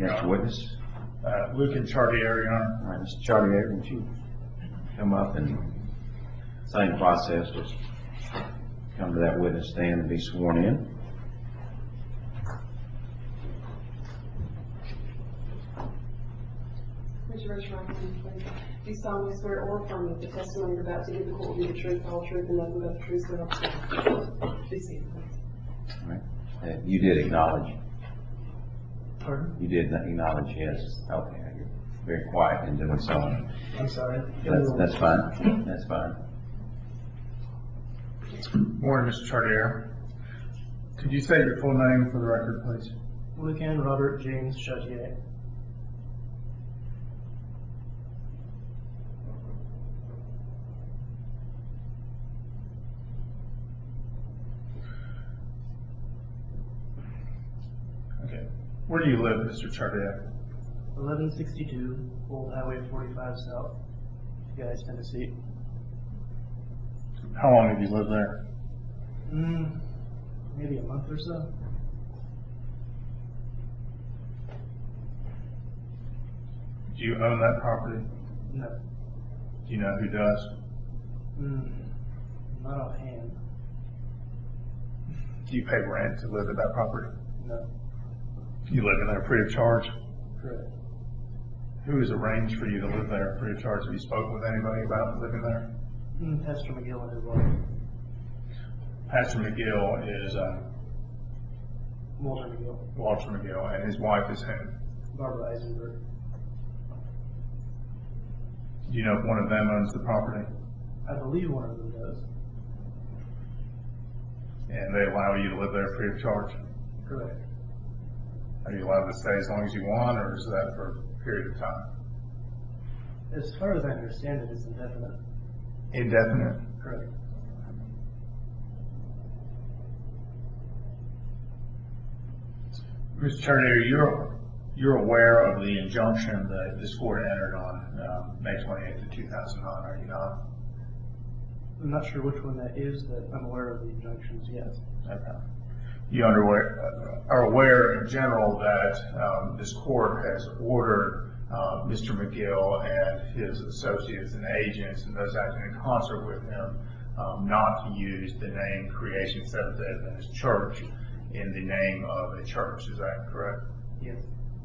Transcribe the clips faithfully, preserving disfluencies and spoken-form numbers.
Next witness. Uh, Luke and Chartier, Your Honor. All right, Mister Chartier, would you come up and same process, just come to that witness stand and be sworn in. Please raise your right hand, please. Do you solemnly swear or affirm that the testimony you're about to give the court will be the truth, the whole truth, and nothing but the truth, so help you God? Be seated, please. All right. Uh, you did acknowledge. Pardon? You did acknowledge, yes. Okay. You're very quiet in doing so. I'm sorry. That's, that's fine. That's fine. Morning, Mister Chartier. Could you say your full name for the record, please? Lucan Robert James Chartier. Okay. Where do you live, Mister Chartier? eleven sixty-two Old Highway forty-five South, Guys, Tennessee. How long have you lived there? Mm, maybe a month or so. Do you own that property? No. Do you know who does? Mm, not offhand. Do you pay rent to live at that property? No. You live in there free of charge? Correct. Who has arranged for you to live there free of charge? Have you spoken with anybody about living there? Mm, Pastor McGill and his wife. Pastor McGill is uh, Walter McGill. Walter McGill, and his wife is whom? Barbara Eisenberg. Do you know if one of them owns the property? I believe one of them does. And they allow you to live there free of charge? Correct. Are you allowed to stay as long as you want, or is that for a period of time? As far as I understand it, it's indefinite. Indefinite? Correct. Mister Chartier, you're, you're aware of the injunction that this court entered on um, May twenty-eighth of two thousand nine, are you not? I'm not sure which one that is, but I'm aware of the injunctions, yes. Okay. You underwear, are aware in general that um, this court has ordered uh, Mister McGill and his associates and agents and those acting in concert with him um, not to use the name Creation Seventh-day Adventist Church in the name of a church. Is that correct? Yes.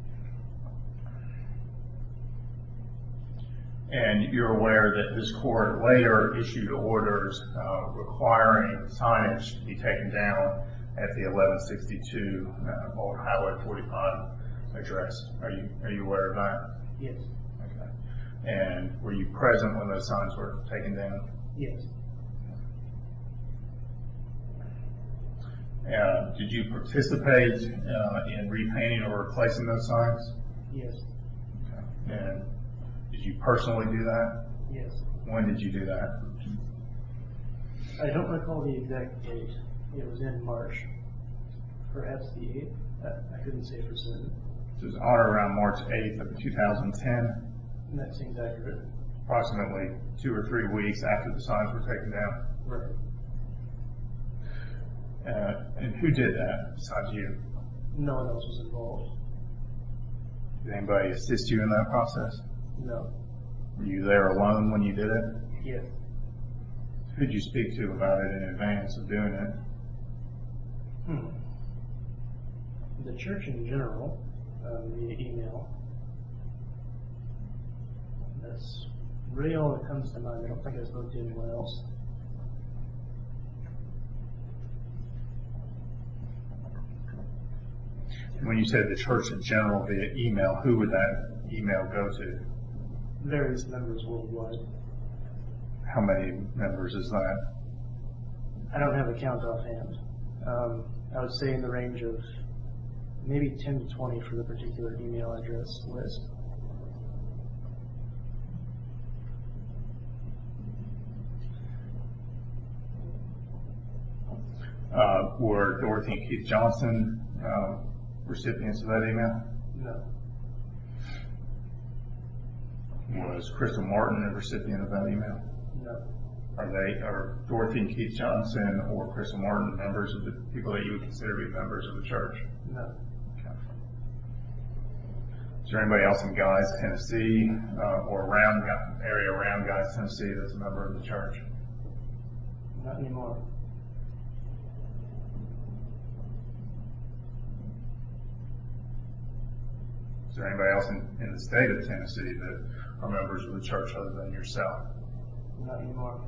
And you're aware that this court later issued orders uh, requiring signage to be taken down at the eleven sixty-two uh, Old Highway forty-five address. Are you are you aware of that? Yes. Okay. And were you present when those signs were taken down? Yes. Uh, did you participate uh, in repainting or replacing those signs? Yes. Okay. And did you personally do that? Yes. When did you do that? I don't recall the exact date. It was in March, perhaps the eighth. I, I couldn't say for certain. It was on or around March eighth of two thousand ten. And that seems accurate. Approximately two or three weeks after the signs were taken down. Right. Uh, and who did that besides you? No one else was involved. Did anybody assist you in that process? No. Were you there alone when you did it? Yes. Who did you speak to about it in advance of doing it? Hmm. The church in general, um, via email. That's really all that comes to mind. I don't think I spoke to anyone else. When you said the church in general via email, who would that email go to? Various members worldwide. How many members is that? I don't have a count offhand. Um, I would say in the range of maybe ten to twenty for the particular email address list. Uh, were Dorothy and Keith Johnson uh, recipients of that email? No. Was Crystal Martin a recipient of that email? No. Are they, are Dorothy and Keith Johnson or Crystal Martin members of the people that you would consider to be members of the church? No. Okay. Is there anybody else in Guys, Tennessee, uh, or around, area around Guys, Tennessee that's a member of the church? Not anymore. Is there anybody else in, in the state of Tennessee that are members of the church other than yourself? Not anymore.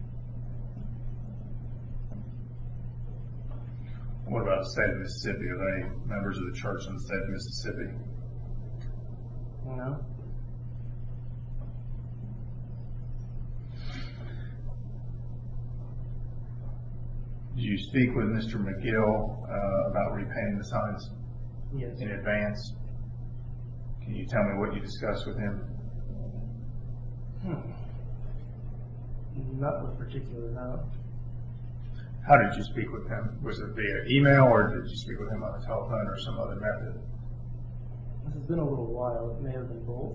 What about the state of Mississippi? Are there any members of the church in the state of Mississippi? No. Did you speak with Mister McGill uh, about repainting the signs Yes. in advance? Can you tell me what you discussed with him? Hmm. Not with particular, no. How did you speak with him? Was it via email, or did you speak with him on the telephone, or some other method? This has been a little while. It may have been both.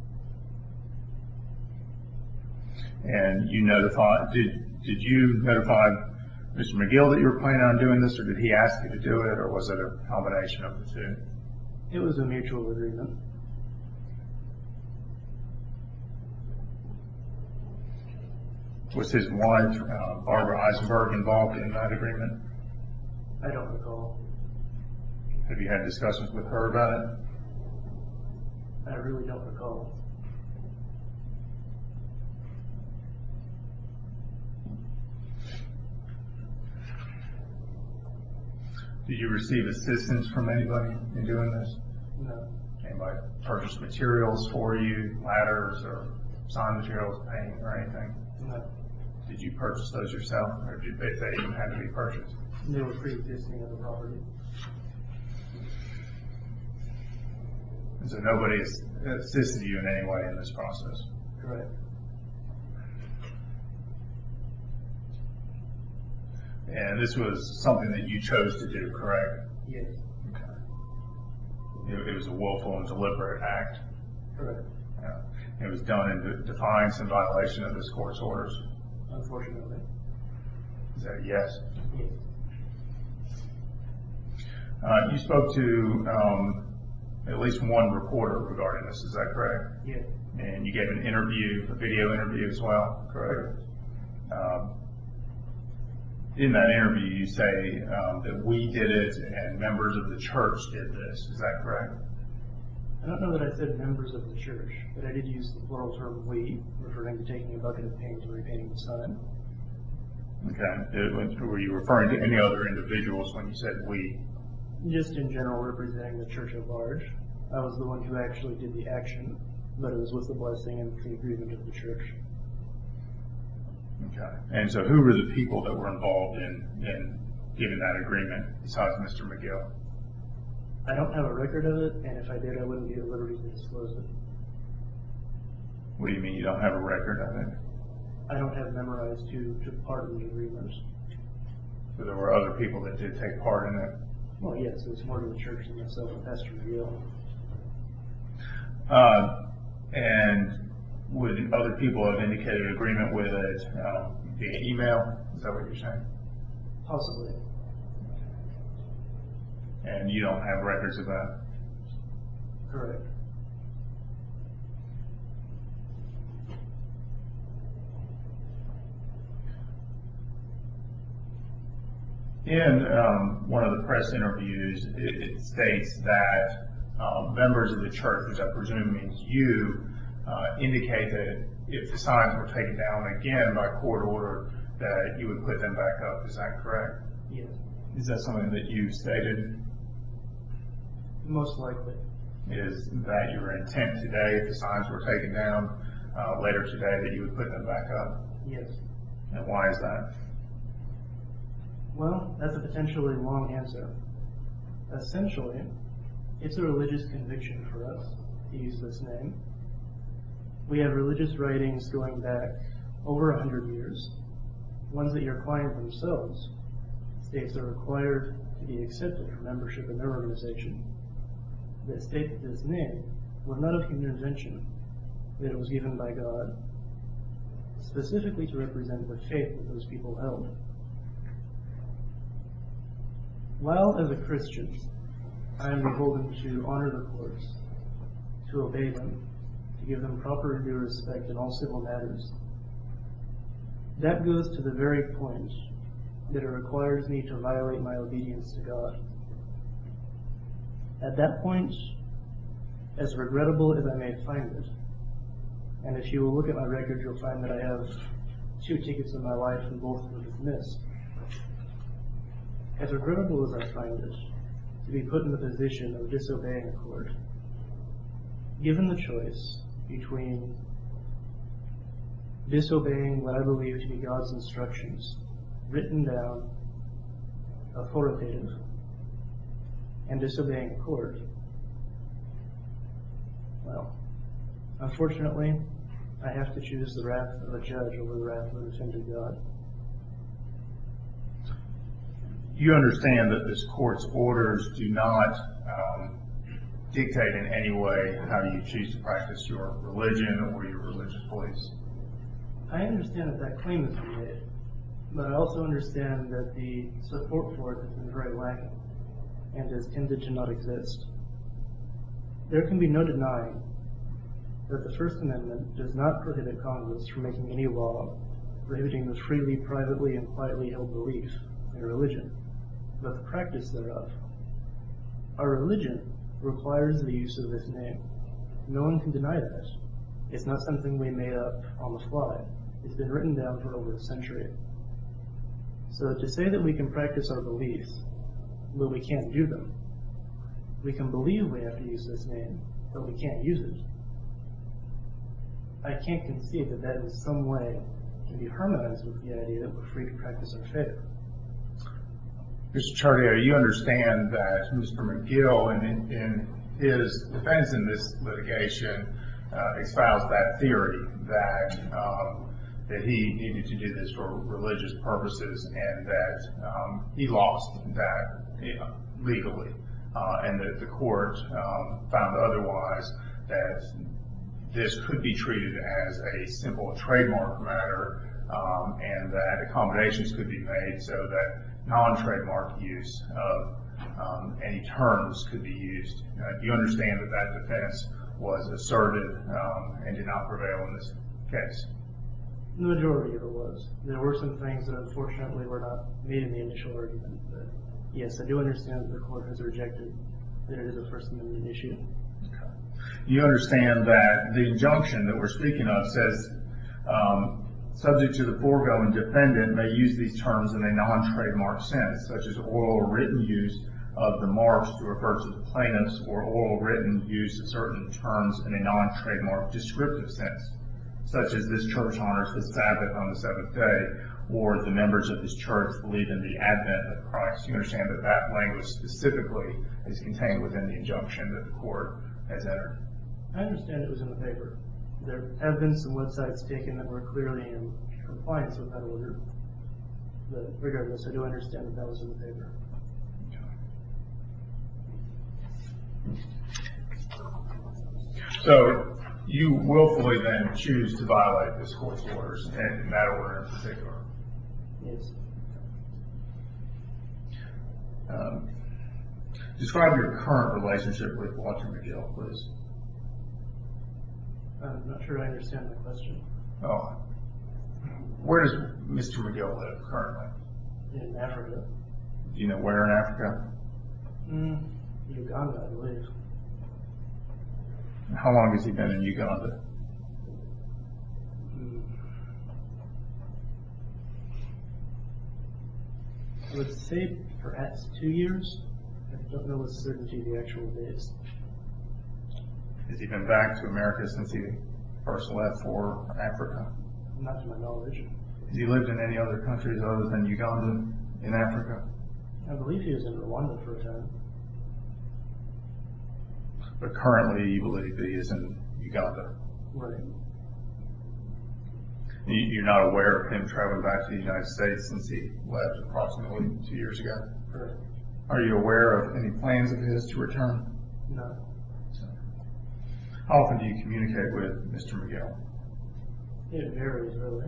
And you notified, did, did you notify Mister McGill that you were planning on doing this, or did he ask you to do it, or was it a combination of the two? It was a mutual agreement. Was his wife, uh, Barbara Eisenberg, involved in that agreement? I don't recall. Have you had discussions with her about it? I really don't recall. Did you receive assistance from anybody in doing this? No. Anybody purchase materials for you, ladders or sign materials, paint or anything? No. Did you purchase those yourself, or did they, they even had to be purchased? They were pre-existing at the property. And so nobody has assisted you in any way in this process? Correct. And this was something that you chose to do, correct? Yes. Okay. It, it was a willful and deliberate act. Correct. Yeah. It was done in de- defiance and violation of this court's orders. Unfortunately. Is that a yes? Yes. Uh, you spoke to um, at least one reporter regarding this, is that correct? Yes. And you gave an interview, a video interview as well, correct? Um, in that interview, you say um, that we did it and members of the church did this, is that correct? I don't know that I said members of the church, but I did use the plural term we, referring to taking a bucket of paint and repainting the sign. Okay. It, was- were you referring to any other individuals when you said we? Just in general, representing the church at large. I was the one who actually did the action, but it was with the blessing and the agreement of the church. Okay. And so who were the people that were involved in, in giving that agreement besides Mister McGill? I don't have a record of it, and if I did, I wouldn't be at liberty to disclose it. What do you mean you don't have a record of it? I don't have memorized who took part in the agreement. So there were other people that did take part in it? Well, yes, it was more to the church than myself and Pastor McGill. Uh, and would other people have indicated agreement with it um, via email? Is that what you're saying? Possibly. And you don't have records of that? Correct. In um, one of the press interviews, it, it states that um, members of the church, which I presume means you, uh, indicate that if the signs were taken down again by court order, that you would put them back up. Is that correct? Yes. Is that something that you stated? Most likely. Is that your intent today, if the signs were taken down uh, later today, that you would put them back up? Yes. And why is that? Well, that's a potentially long answer. Essentially, it's a religious conviction for us to use this name. We have religious writings going back over a hundred years, ones that your client themselves states are required to be accepted for membership in their organization, that state that this name was not of human invention, that it was given by God, specifically to represent the faith that those people held. While as a Christian, I am beholden to honor the courts, to obey them, to give them proper due respect in all civil matters. That goes to the very point that it requires me to violate my obedience to God. At that point, as regrettable as I may find it, and if you will look at my record, you'll find that I have two tickets in my life and both were dismissed. As regrettable as I find it, to be put in the position of disobeying a court, given the choice between disobeying what I believe to be God's instructions, written down, authoritative, and disobeying a court, well, unfortunately, I have to choose the wrath of a judge over the wrath of an offended God. You understand that this court's orders do not um, dictate in any way how you choose to practice your religion or your religious beliefs. I understand that that claim has been made, but I also understand that the support for it has been very lacking and has tended to not exist. There can be no denying that the First Amendment does not prohibit Congress from making any law prohibiting the freely, privately, and quietly held belief in a religion, but the practice thereof. Our religion requires the use of this name. No one can deny that. It's not something we made up on the fly. It's been written down for over a century. So to say that we can practice our beliefs, but we can't do them, we can believe we have to use this name, but we can't use it, I can't conceive that that in some way can be harmonized with the idea that we're free to practice our faith. Mister Chartier, you understand that Mister McGill, in, in his defense in this litigation, uh, espoused that theory that um, that he needed to do this for religious purposes and that um, he lost that you know, legally, uh, and that the court um, found otherwise, that this could be treated as a simple trademark matter, um, and that accommodations could be made so that non-trademark use of um, any terms could be used. Uh, do you understand that that defense was asserted um, and did not prevail in this case? The majority of it was. There were some things that unfortunately were not made in the initial argument, but yes, I do understand that the court has rejected that it is a First Amendment issue. Okay. You understand that the injunction that we're speaking of says, um, subject to the foregoing, defendant may use these terms in a non-trademark sense, such as oral or written use of the marks to refer to the plaintiffs, or oral written use of certain terms in a non-trademark descriptive sense, such as this church honors the Sabbath on the seventh day, or the members of this church believe in the advent of Christ. You understand that that language specifically is contained within the injunction that the court has entered. I understand it was in the paper. There have been some websites taken that were clearly in compliance with that order, but regardless, I do understand that that was in the paper. So you willfully then choose to violate this court's orders, and that order in particular. Yes. Um, describe your current relationship with Walter McGill, please. I'm not sure I understand the question. Oh, where does Mister McGill live currently? In Africa. Do you know where in Africa? Mm, Uganda, I believe. How long has he been in Uganda? Mm. I would say perhaps two years. I don't know with certainty the actual dates. Has he been back to America since he first left for Africa? Not to my knowledge. Has he lived in any other countries other than Uganda in Africa? I believe he was in Rwanda for a time. But currently you believe that he is in Uganda. Right. You- You're not aware of him traveling back to the United States since he left approximately two years ago? Correct. Are you aware of any plans of his to return? No. How often do you communicate with Mister McGill? It varies, really.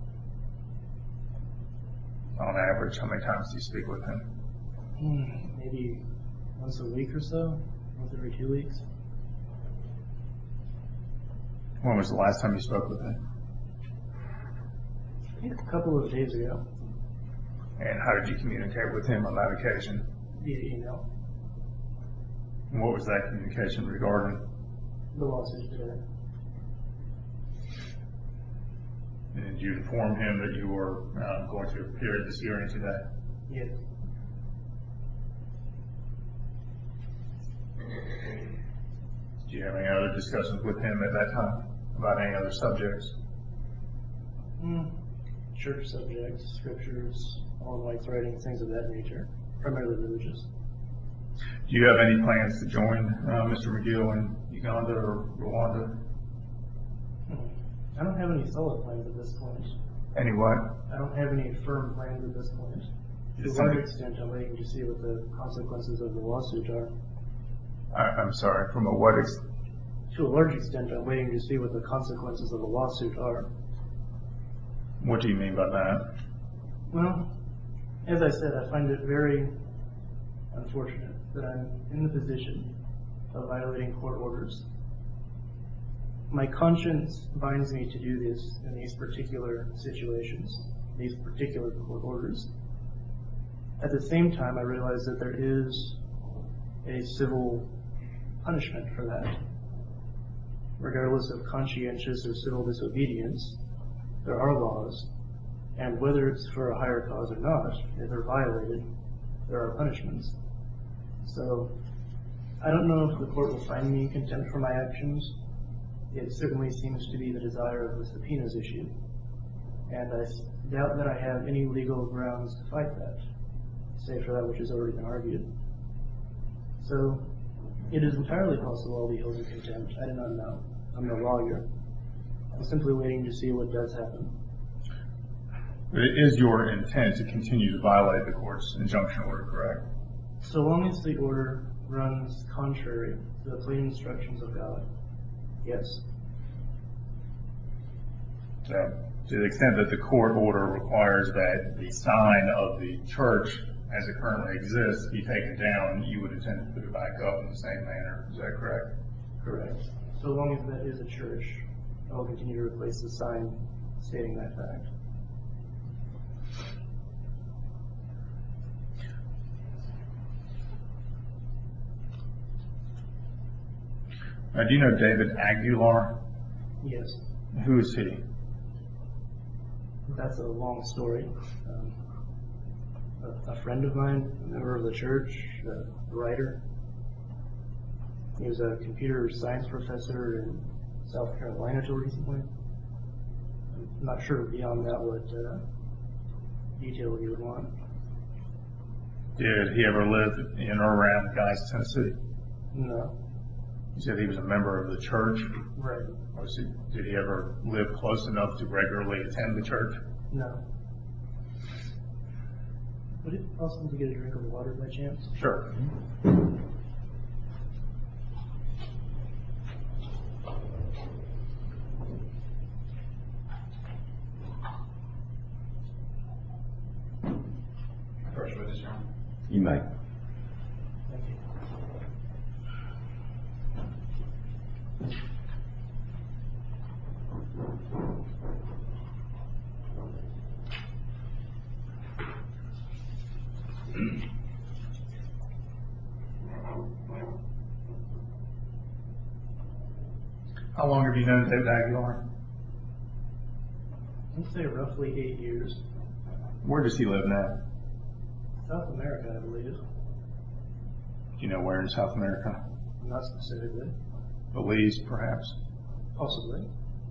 On average, how many times do you speak with him? Hmm, maybe once a week or so, once every two weeks. When was the last time you spoke with him? I think a couple of days ago, And how did you communicate with him on that occasion? via email, And what was that communication regarding? the lawsuit today. And did you inform him that you were uh, going to appear at this hearing today? Yes. Did you have any other discussions with him at that time about any other subjects? Mm, church subjects, scriptures, all rights writings, things of that nature, primarily religious. Do you have any plans to join uh, Mister McGill in Uganda or Rwanda? Hmm. I don't have any solid plans at this point. Any what? I don't have any firm plans at this point. To a Is large something- extent, I'm waiting to see what the consequences of the lawsuit are. I, I'm sorry, from a what ex- To a large extent, I'm waiting to see what the consequences of the lawsuit are. what do you mean by that? Well, as I said, I find it very unfortunate that I'm in the position of violating court orders. My conscience binds me to do this in these particular situations, these particular court orders. At the same time, I realize that there is a civil punishment for that. Regardless of conscientious or civil disobedience, there are laws, and whether it's for a higher cause or not, if they're violated, there are punishments. So, I don't know if the court will find me in contempt for my actions. It certainly seems to be the desire of the subpoenas issued, and I s- doubt that I have any legal grounds to fight that, save for that which has already been argued. So, it is entirely possible I'll be held in contempt. I do not know. I'm no lawyer. I'm simply waiting to see what does happen. But it is your intent to continue to violate the court's injunction order, correct? So long as the order runs contrary to the plain instructions of God, yes. So, to the extent that the court order requires that the sign of the church as it currently exists be taken down, you would intend to put it back up in the same manner. Is that correct? Correct. So long as that is a church, I will continue to replace the sign stating that fact. Now, do you know David Aguilar? Yes. Who is he? That's a long story. Um, a, a friend of mine, a member of the church, a writer. He was a computer science professor in South Carolina till recently. I'm not sure beyond that what uh, detail you would want. Did he ever live in or around Guys, Tennessee? No. You said he was a member of the church. Right. Or was he, did he ever live close enough to regularly attend the church? No. Would it be possible to get a drink of water by chance? Sure. First witness, Your Honor. You may. Thank you. How long have you known David Aguilar? I'd say roughly eight years. Where does he live now? South America, I believe. Do you know where in South America? Not specifically. Belize, perhaps? Possibly.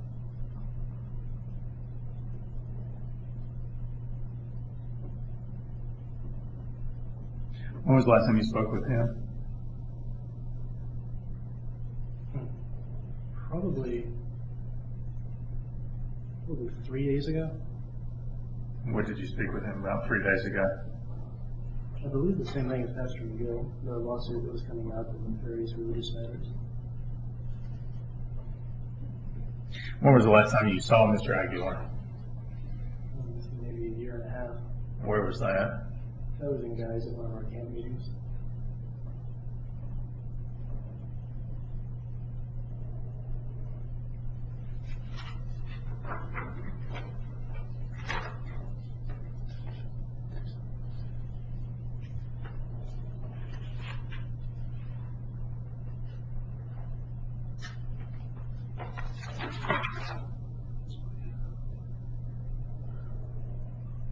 When was the last time you spoke with him? Hmm. Probably, probably three days ago. What did you speak with him about three days ago? I believe the same thing as Pastor McGill, the lawsuit that was coming out in various religious matters. When was the last time you saw Mister Aguilar? Hmm, Maybe a year and a half. Where was that? That was in Guys at one of our camp meetings.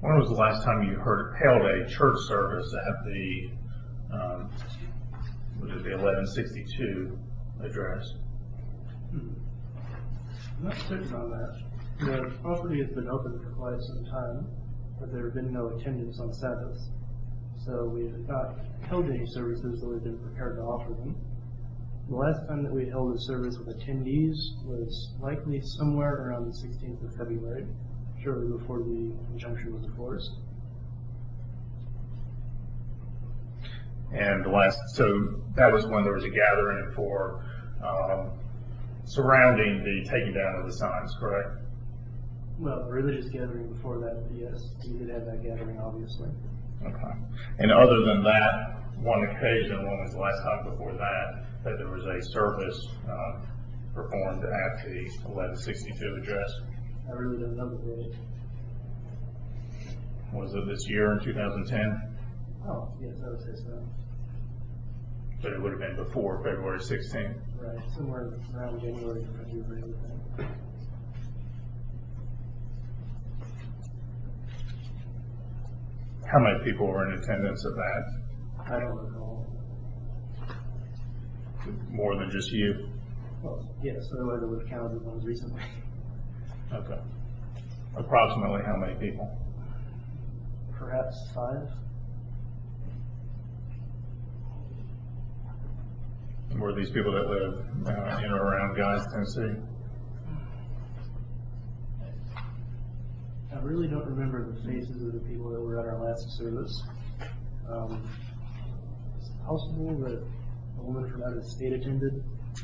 When was the last time you heard, held a church service at the, um, what is it, the eleven sixty-two address? Hmm. I'm not certain on that. The property has been open for quite some time, but there have been no attendance on Sabbaths. So we've not held any services, though we've been prepared to offer them. The last time that we held a service with attendees was likely somewhere around the sixteenth of February, shortly before the injunction was enforced. And the last, so that was when there was a gathering for um, surrounding the taking down of the signs, correct? Well, a religious gathering before that, yes, we did have that gathering, obviously. Okay. And other than that, one occasion, when was the last time before that, that there was a service uh, performed at the eleven sixty-two address? I really don't know the date. Was it this year in two thousand ten? Oh, yes, I would say so. But it would have been before February sixteenth. Right, somewhere around January or February, I think. How many people were in attendance at that? I don't recall. More than just you? Well, yes, otherwise I would have counted the ones recently. Okay. Approximately how many people? Perhaps five. And were these people that live uh, in or around Guys, Tennessee? I really don't remember the faces of the people that were at our last service. Um, it's possible that a woman from out of state attended.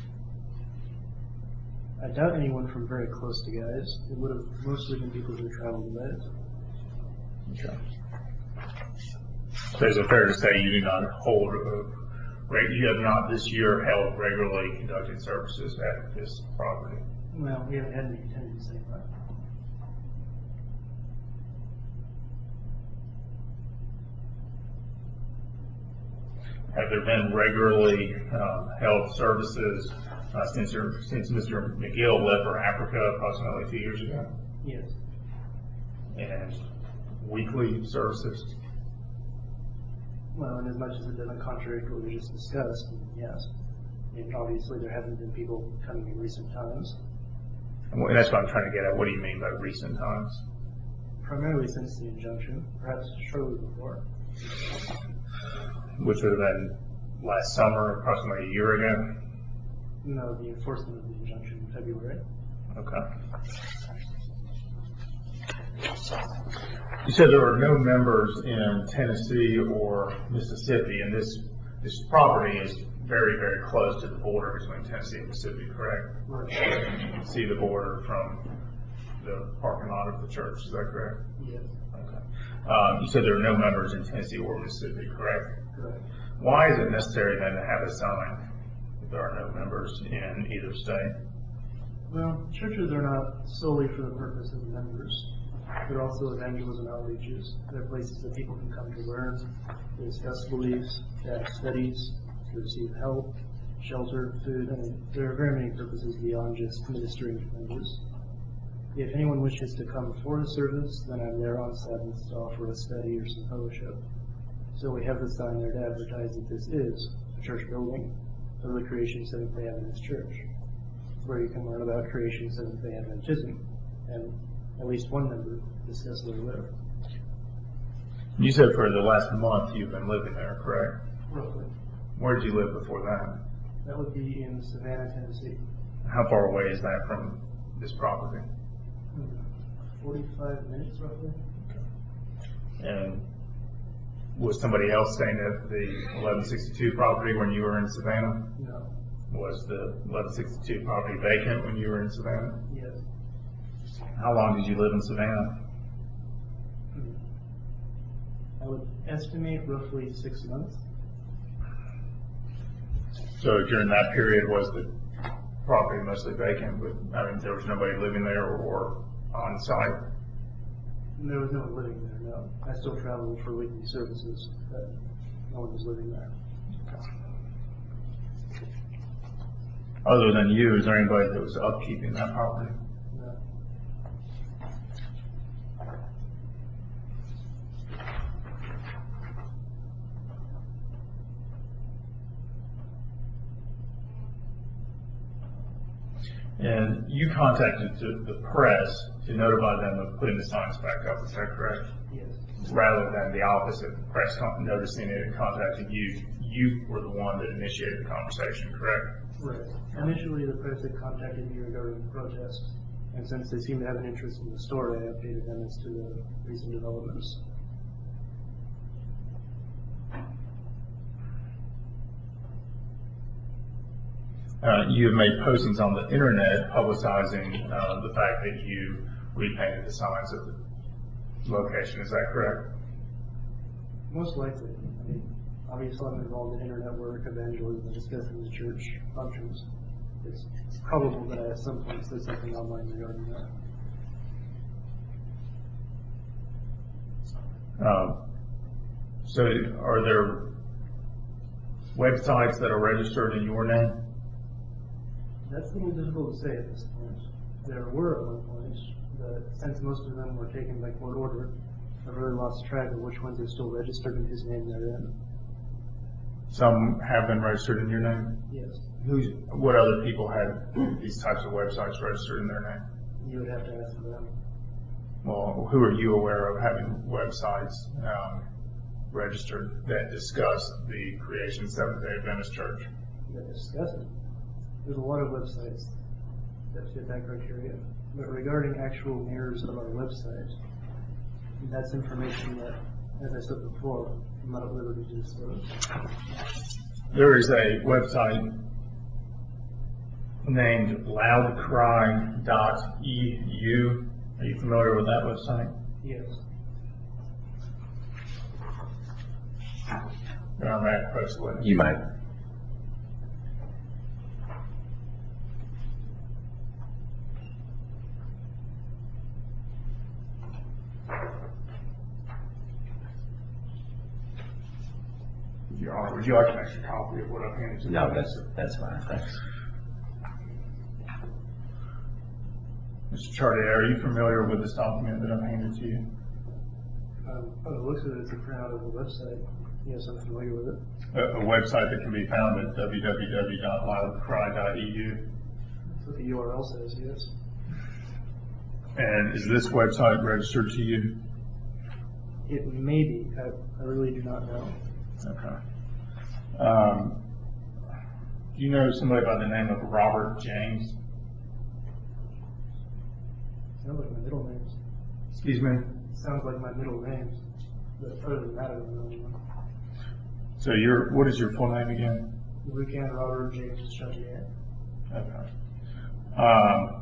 I doubt anyone from very close to Guys. It would have mostly been people who traveled with it. Okay. So is it fair to say you do not hold, uh, reg- you have not this year held regularly conducted services at this property? Well, we haven't had any attendance anyway. Have there been regularly um, held services uh, since, your, since Mister McGill left for Africa approximately two years ago? Yes. And weekly services? Well, and as much as it doesn't contradict what we just discussed, yes. I mean, obviously there haven't been people coming in recent times. And that's what I'm trying to get at. What do you mean by recent times? Primarily since the injunction, perhaps shortly before. Which would have been last summer, approximately a year ago? No, the enforcement of the injunction in February. Okay. You said there were no members in Tennessee or Mississippi, and this this property is very, very close to the border between Tennessee and Mississippi, correct? Right. You can see the border from the parking lot of the church, is that correct? Yes. Okay. Um, you said there are no members in Tennessee or Mississippi, correct? Correct. Why is it necessary then to have a sign if there are no members in either state? Well, churches are not solely for the purpose of members. They're also evangelism outreaches. They're places that people can come to learn, to discuss beliefs, to have studies, to receive help, shelter, food. I mean, there are very many purposes beyond just ministering to members. If anyone wishes to come for a service, then I'm there on Sabbath to offer a study or some fellowship. So we have the sign there to advertise that this is a church building of the Creation Seventh-day Adventist Church, where you can learn about Creation Seventh-day Adventism, and at least one member discuss where to live. You said for the last month you've been living there, correct? Roughly. Where did you live before that? That would be in Savannah, Tennessee. How far away is that from this property? forty-five minutes, roughly. And was somebody else staying at the eleven sixty-two property when you were in Savannah? No. Was the eleven sixty-two property vacant when you were in Savannah? Yes. How long did you live in Savannah? I would estimate roughly six months. So during that period, was the property mostly vacant, but I mean, there was nobody living there or on site? There was no one living there, no. I still traveled for weekly services, but no one was living there. Other than you, is there anybody that was upkeeping that property? No. And you contacted the, the press to notify them of putting the signs back up, is that correct? Yes. Rather than the opposite, the press con- noticing it and contacting you, you were the one that initiated the conversation, correct? Right. Initially, the press had contacted me regarding the protest, and since they seemed to have an interest in the story, I updated them as to the recent developments. Uh, you have made postings on the internet publicizing uh, the fact that you repainted the signs at the location, is that correct? Most likely. I mean, obviously I'm involved in internet work, evangelism, discussing the church functions. It's probable that I at some point said something online regarding that. Um, so are there websites that are registered in your name? That's a little difficult to say at this point. There were at one point, but since most of them were taken by court order, I've really lost track of which ones are still registered in his name therein. Some have been registered in your name? Yes. Who's, what other people have these types of websites registered in their name? You would have to ask them. Well, who are you aware of having websites um, registered that discuss the creation of Seventh-day Adventist Church? That discuss it. There's a lot of websites that fit that criteria. But regarding actual mirrors of our website, that's information that, as I said before, I'm not at liberty to disclose. There is a website named loudcry dot e u. Are you familiar with that website? Yes. You're on that press witness. You may. Your Honor, would you like an extra copy of what I've handed to you? No, that's, that's fine, thanks. Mister Chartier, are you familiar with this document that I've handed to you? Um, by the looks of it, it's a printout of the website. Yes, I'm familiar with it. A, a website that can be found at w w w dot loudcry dot e u. That's what the U R L says, yes. And is this website registered to you? It may be. I, I really do not know. Okay. Um, do you know somebody by the name of Robert James? Sounds like my middle names. Excuse me? Sounds like my middle names. But other than that, I don't know anyone. So your, what is your full name again? Lucan Robert James Chartier. Okay. Um,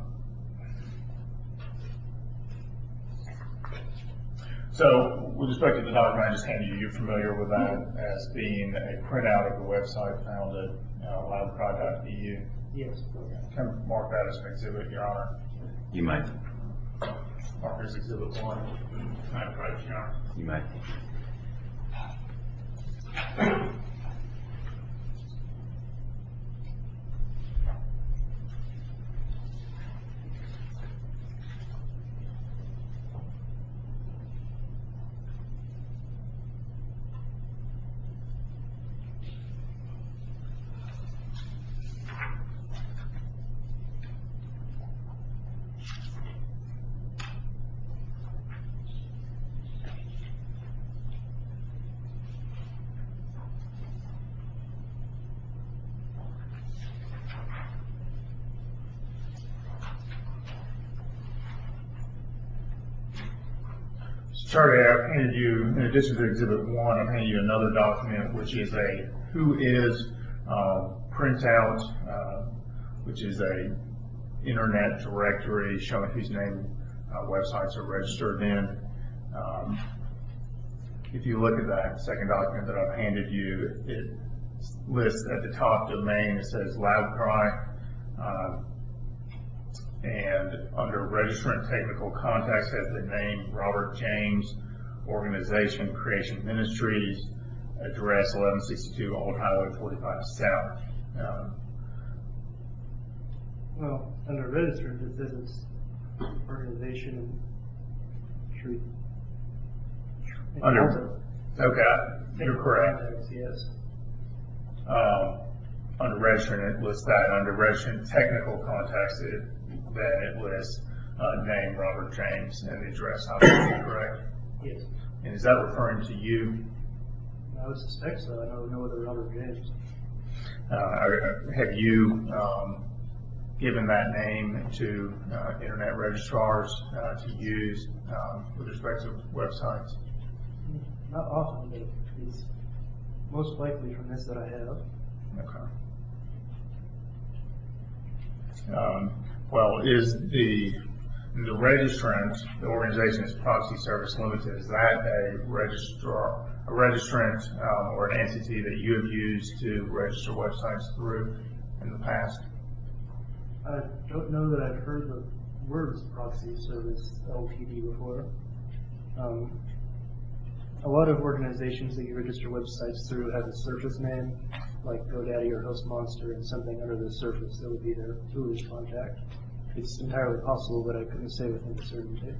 so with respect to the document I just handed you, you're familiar with that as being a printout of the website found at uh, loudcry dot e u? Yes. Can I mark that as an exhibit, Your Honor? You may. Mark as exhibit one. Madam President, Your Honor. You may. Charlie, I've handed you, in addition to Exhibit one, I've handed you another document, which is a who is uh, printout, uh, which is a internet directory showing whose name uh, websites are registered in. Um, if you look at that second document that I've handed you, it lists at the top domain, it says Loudcry. Uh, And under registrant technical contacts has the name Robert James, organization Creation Ministries, address eleven sixty-two Old Highway forty-five South. Um, Well, under registered, it says it's organization and truth. Under, okay, you're correct. Contacts, yes. Um, under registrant, it lists that. Under registrant technical contacts, it, then it lists uh, name Robert James and the address. How correct? Yes. And is that referring to you? I would suspect so. I know no other Robert James. Uh, are- have you um, given that name to uh, internet registrars uh, to use um, with respect to websites? Not often, but it's most likely from this that I have. Okay. Um, well, is the the registrant, the organization is Proxy Service Limited, is that a registrar, a registrant um, or an entity that you have used to register websites through in the past? I don't know that I've heard the words Proxy Service L T D before. Um, a lot of organizations that you register websites through have a surface name, like GoDaddy or HostMonster, and something under the surface that would be their foolish contact. It's entirely possible, but I couldn't say with any certainty.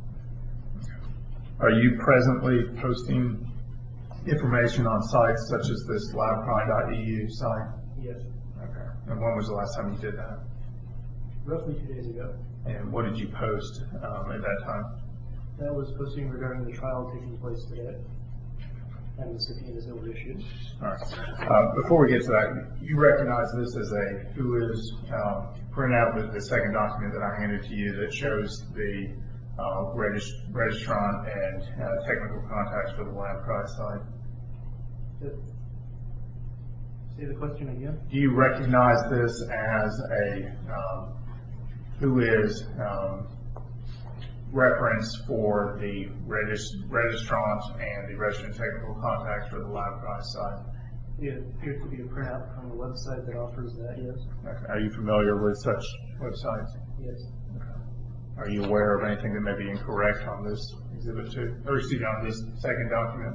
Are you presently posting information on sites such as this labcry dot E U site? Yes. Okay. And when was the last time you did that? Roughly two days ago. And what did you post um, at that time? That was posting regarding the trial taking place today, and the subpoenas that were issued. All right. Uh, before we get to that, you recognize this as a who is um, printout, the, the second document that I handed to you that shows the uh, regist registrant and uh, technical contacts for the LabCry site. Uh, Say the question again? Do you recognize this as a um, who is um, reference for the regist registrant and the registrant technical contacts for the LabCry site? It appears to be a printout from a website that offers that, yes. Okay. Are you familiar with such websites? Yes. Okay. Are you aware of anything that may be incorrect on this exhibit two, or excuse me, on this second document?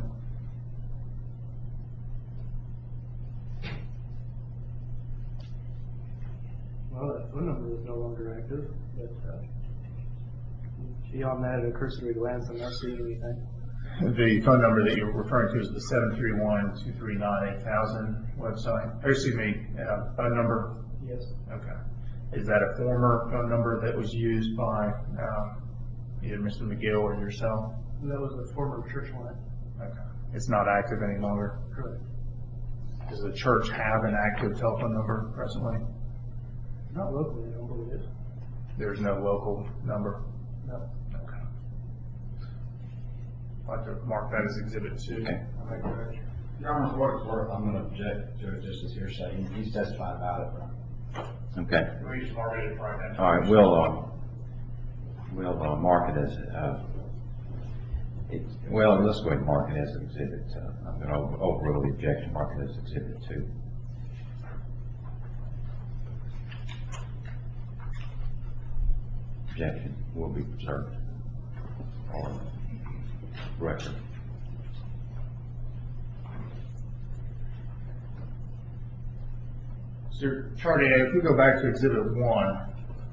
Well, that phone number is no longer active, but uh, beyond that, at a cursory glance, I'm not seeing anything. The phone number that you're referring to is the seven three one, two three nine, eight thousand website, or excuse me, uh, phone number? Yes. Okay. Is that a former phone number that was used by um, either Mister McGill or yourself? That was a former church line. Okay. It's not active any longer? Correct. Does the church have an active telephone number presently? Not locally, I don't believe it. There's no local number? No. Okay. I'd like to mark that as exhibit two. Okay. Your Honor, for what it's worth, I'm going to object to it just as hearsay. He's testified about it, but Okay. We just mark it right now. All right, we'll, uh, we'll uh, mark it as, uh, it, well, let's go ahead and mark it as exhibit. Uh, I'm going to overrule the objection, mark it as exhibit two. Objection will be preserved for record. Sir Chartier, if we go back to exhibit one,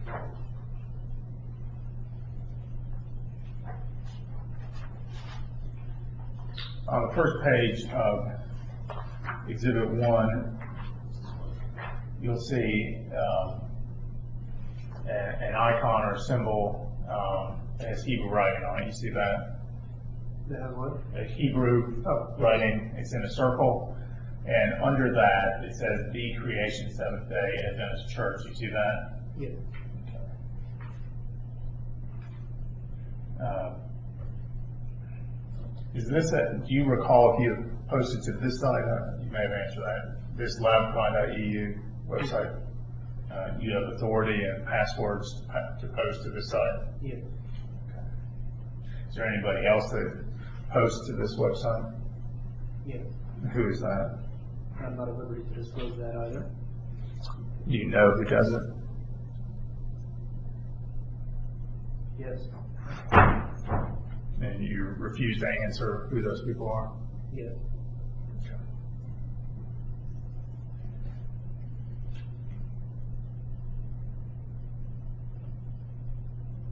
on the first page of exhibit one, you'll see um, a, an icon or symbol um, that has Hebrew writing on it. You see that? That has what? A Hebrew Oh. writing. It's in a circle. And under that, it says the Creation Seventh Day Adventist Church. You see that? Yeah. Uh, is this a, do you recall if you posted to this site? Uh, you may have answered that. This labcry dot E U website. Uh, you have authority and passwords to post to this site. Yeah. Is there anybody else that posts to this website? Yeah. Who is that? I'm not at liberty to disclose that either. Do you know who does it? Yes. And you refuse to answer who those people are? Yeah.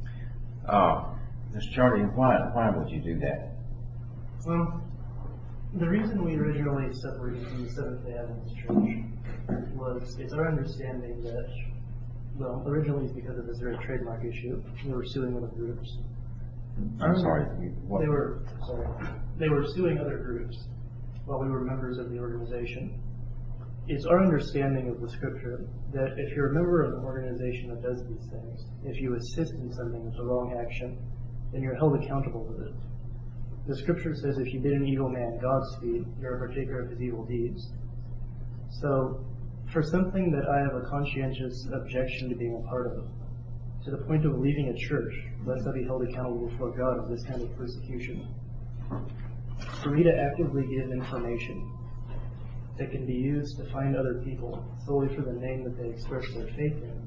Uh, Mister Charlie, why, why would you do that? Well, The reason we originally separated from the Seventh-day Adventist Church was it's our understanding that, well, originally it's because of this very trademark issue. We were suing other groups. I'm sorry, you- what? They were, sorry, they were suing other groups while we were members of the organization. It's our understanding of the scripture that if you're a member of an organization that does these things, if you assist in something that's a wrong action, then you're held accountable with it. The scripture says if you bid an evil man Godspeed, you're a partaker of his evil deeds. So, for something that I have a conscientious objection to being a part of, to the point of leaving a church, lest I be held accountable before God of this kind of persecution, for me to actively give information that can be used to find other people solely for the name that they express their faith in,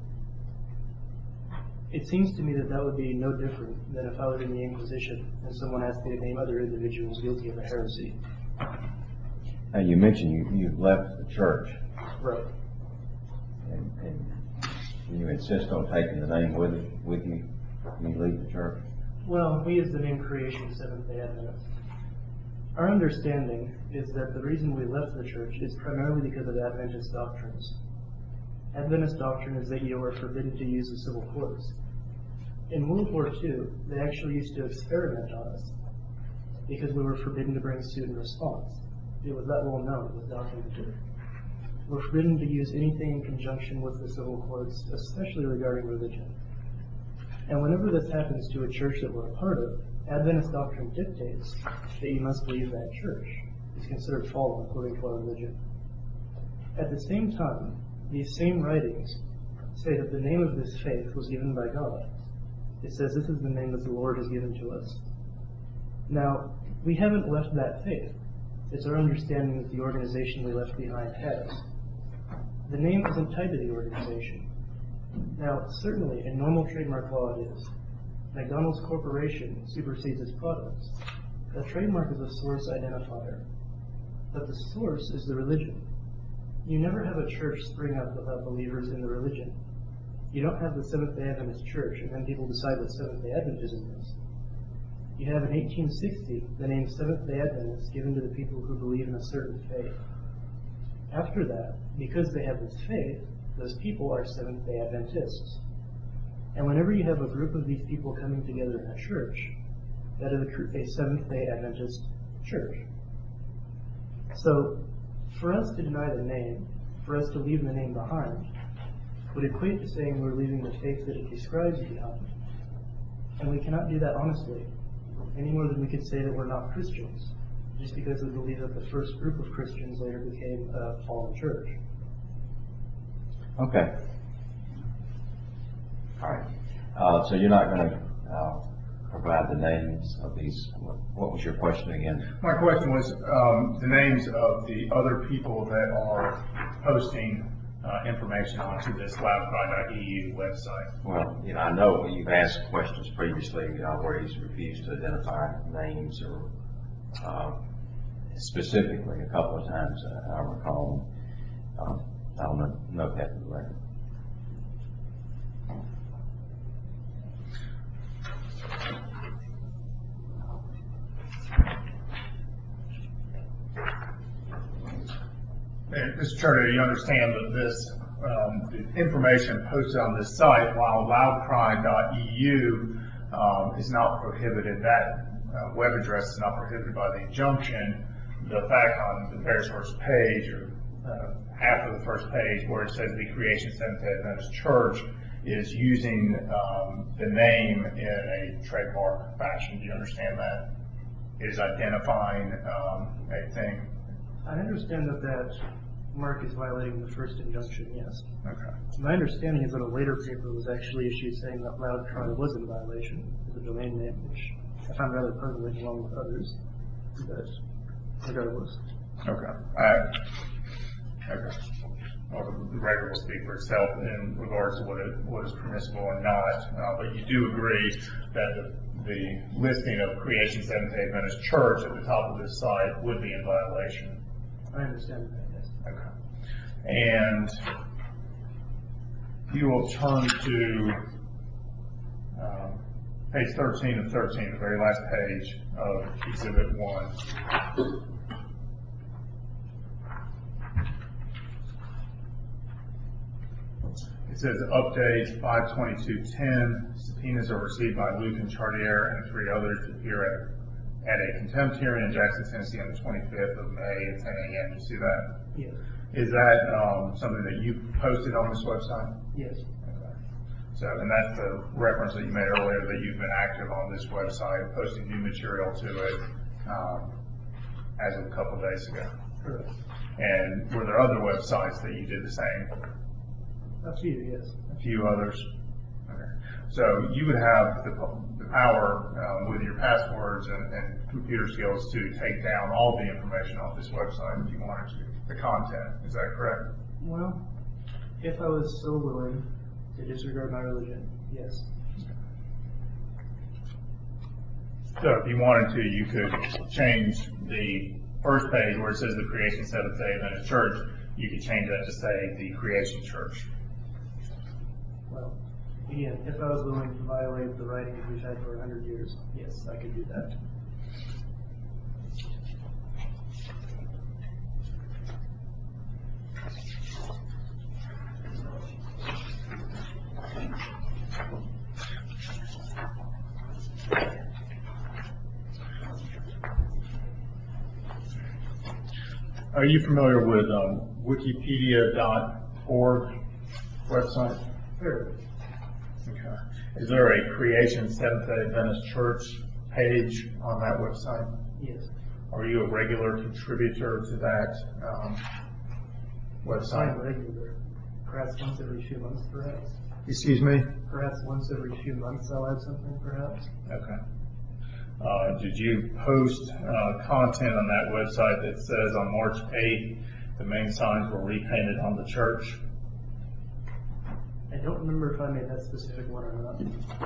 it seems to me that that would be no different than if I was in the Inquisition and someone asked me to name other individuals guilty of a heresy. Now, you mentioned you, you left the church, Right. and, and you insist on taking the name with it, with you when you leave the church? Well, we use the name Creation Seventh-day Adventist. Our understanding is that the reason we left the church is primarily because of Adventist doctrines. Adventist doctrine is that you are forbidden to use the civil courts. In World War Two, they actually used to experiment on us because we were forbidden to bring suit in response. It was that well known, it was documented. We're forbidden to use anything in conjunction with the civil courts, especially regarding religion. And whenever this happens to a church that we're a part of, Adventist doctrine dictates that you must leave that church. It's considered fallen according to our religion. At the same time, these same writings say that the name of this faith was given by God. It says this is the name that the Lord has given to us. Now, we haven't left that faith. It's our understanding that the organization we left behind has. The name isn't tied to the organization. Now, certainly, in normal trademark law it is. McDonald's Corporation supersedes its products. A trademark is a source identifier. But the source is the religion. You never have a church spring up without believers in the religion. You don't have the Seventh-day Adventist Church and then people decide what Seventh-day Adventism is. You have in eighteen sixty the name Seventh-day Adventist given to the people who believe in a certain faith. After that, because they have this faith, those people are Seventh-day Adventists. And whenever you have a group of these people coming together in a church, that is a, a Seventh-day Adventist church. So, for us to deny the name, for us to leave the name behind, would equate to saying we're leaving the faith that it describes behind. And we cannot do that honestly, any more than we could say that we're not Christians, just because we believe that the first group of Christians later became a fallen church. Okay. All right. Uh, so you're not going to uh, provide the names of these. What, what was your question again? My question was um, the names of the other people that are posting uh, information onto this loud cry dot E U website. Well, you know, I know you've asked questions previously uh, where he's refused to identify names or uh, specifically a couple of times. Uh, I recall. Um, I'll note, note that in the record. And Mister Charter, you understand that this um, the information posted on this site, while loud cry dot E U um, is not prohibited, that uh, web address is not prohibited by the injunction. The fact on the very first page, or uh, half of the first page, where it says the Creation Seventh-day Adventist Church, is using um, the name in a trademark fashion. Do you understand that? It is identifying um, a thing. I understand that that mark is violating the first injunction, yes. Okay. My understanding is that a later paper was actually issued saying that Loud Cry was in violation of the domain name, which I found rather puzzling along with others. But regardless. Okay. Uh, okay. Well, the record will speak for itself in regards to what, it, what is permissible and not. Uh, but you do agree that the, the listing of Creation Seventh-day Adventist Church at the top of this site would be in violation. I understand that, yes. Okay. And you will turn to um, page thirteen of thirteen, the very last page of Exhibit one. It says update five twenty-two ten, subpoenas are received by Luke and Chartier and three others to appear at, at a contempt hearing in Jackson, Tennessee on the twenty-fifth of May at ten A M. You see that? Yes. Is that um, something that you posted on this website? Yes. Okay. So, and that's the reference that you made earlier, that you've been active on this website, posting new material to it um, as of a couple of days ago. Correct. And were there other websites that you did the same? A few, yes. A few others? Okay. So you would have the, the power um, with your passwords and, and computer skills to take down all the information off this website if you wanted to, the content. Is that correct? Well, if I was so willing to disregard my religion, yes. So if you wanted to, you could change the first page where it says the Creation Seventh-day Adventist Church. You could change that to say the Creation Church. Well, again, if I was willing to violate the writings we've had for a hundred years, yes, I could do that. Are you familiar with um, wikipedia dot org website? Sure. Okay. Is there a Creation Seventh-day Adventist Church page on that website? Yes. Are you a regular contributor to that um, I'm website? regular. Perhaps once every few months, perhaps. Excuse me? Perhaps once every few months I'll add something, perhaps. Okay. Uh, did you post uh, content on that website that says on March eighth the main signs were repainted on the church? I don't remember if I made that specific one or not.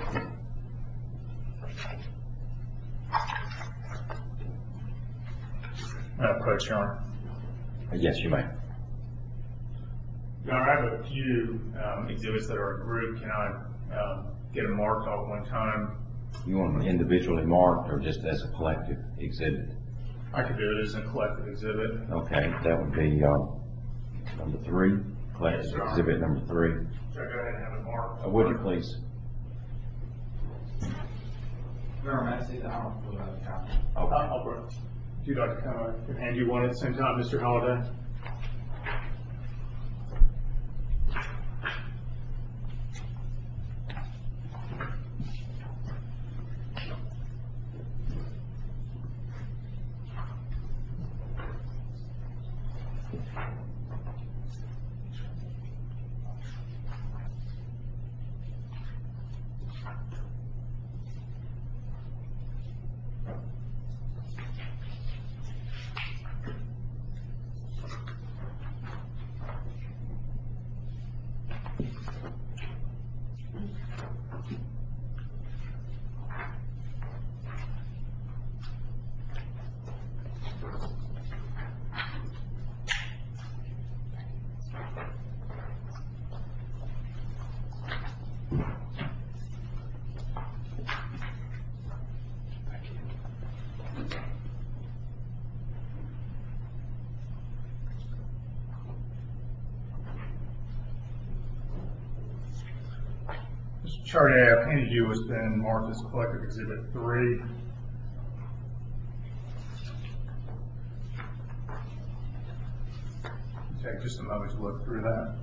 Uh, approach, Your Honor. Uh, Yes, you may. Your Honor, I have a few um, exhibits that are grouped. Can I um, get them marked all at one time? You want them individually marked or just as a collective exhibit? I could do it as a collective exhibit. Okay, that would be um, number three, collective Yes, Your Honor. exhibit number three. Should I go ahead and have it marked? Uh, Would you please? Your Honor, may I see that? I don't know about the copy. I'll, Okay. I'll, bring- if you'd like to come, I can hand you one at the same time, Mister Holliday. Mister Chartier, I've handed you what's been marked as collective exhibit three. Take just a moment to look through that.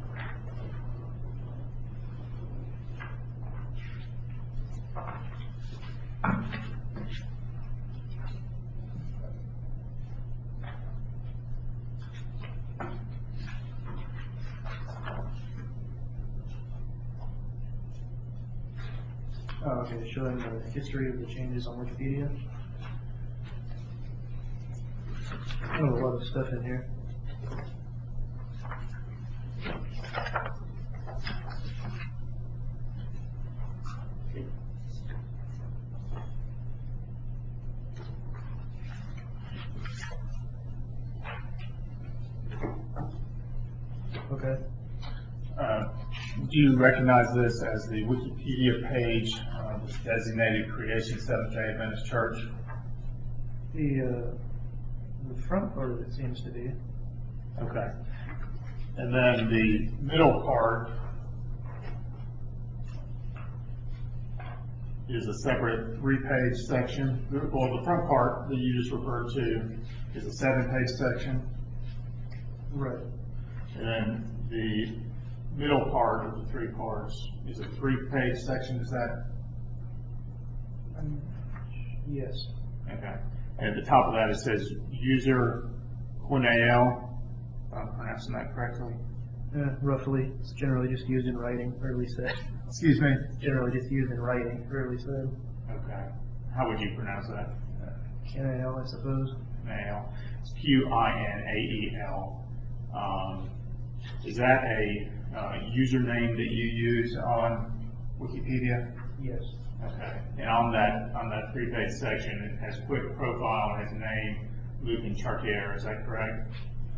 Oh, okay, showing the history of the changes on Wikipedia. Oh, a lot of stuff in here. Okay. Uh, Do you recognize this as the Wikipedia page uh, that's designated Creation Seventh-day Adventist Church? The, uh, the front part of it seems to be. Okay. And then the middle part is a separate three-page section. Well, the front part that you just referred to is a seven-page section. Right. And then the middle part of the three parts is a three-page section. Is that? Um, yes. Okay. And at the top of that, it says user Quinael, if I'm pronouncing that correctly. Uh, roughly, it's generally just used in writing, or at least said. Excuse me? Generally just used in writing, or at least said. Okay. How would you pronounce that? Can I L, I suppose. Quinael. It's Q I N A E L. Um, is that a uh, username that you use on Wikipedia? Yes. Okay. And on that on that three-page section, it has quick profile and his name, Lucan Chartier. Is that correct?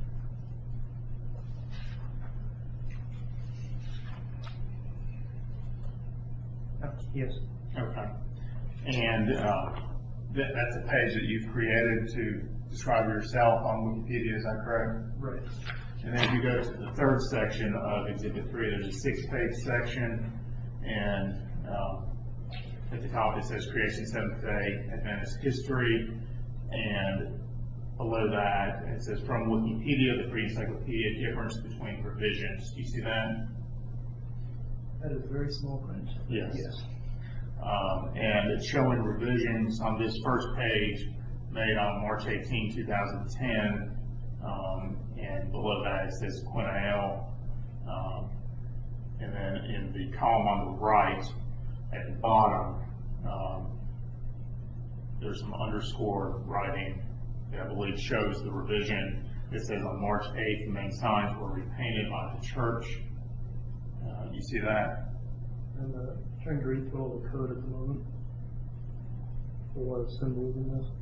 Uh, yes. Okay. And uh, that, that's a page that you've created to describe yourself on Wikipedia. Is that correct? Right. And then if you go to the third section of Exhibit three, there's a six-page section, and um, at the top it says Creation Seventh-day Adventist History, and below that it says from Wikipedia, the free encyclopedia, difference between revisions. Do you see that? That is very small print. Yes. Yes. Um, and it's showing revisions on this first page made on March eighteenth, two thousand ten. Um, and below that it says Quinael. Um, and then in the column on the right, at the bottom, um, there's some underscore writing that I believe shows the revision. It says on March eighth, the main signs were repainted by the church. Uh, you see that? I'm uh, trying to read through all the code at the moment. A lot of symbols in this.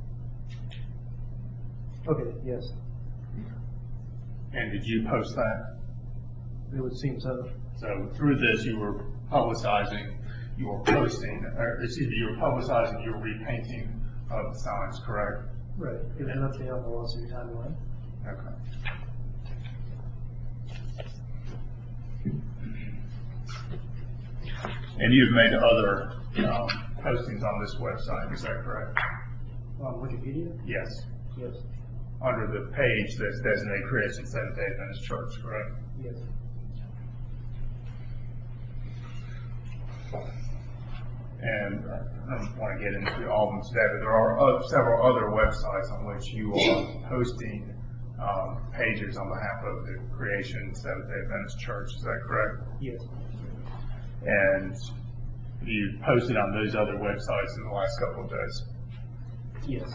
Okay, yes. And did you post that? It would seem so. So through this, you were publicizing, you were posting, or excuse me, you were publicizing your repainting of the signs, correct? Right. It was an update on the lawsuit timeline. Okay. And you've made other um, postings on this website, is that correct? On Wikipedia? Yes. Yes. Under the page that's designated Creation Seventh-day Adventist Church, correct? Yes. And I don't want to get into all of them today, but there are other, several other websites on which you are posting um, pages on behalf of the Creation Seventh-day Adventist Church. Is that correct? Yes. And you posted on those other websites in the last couple of days. Yes.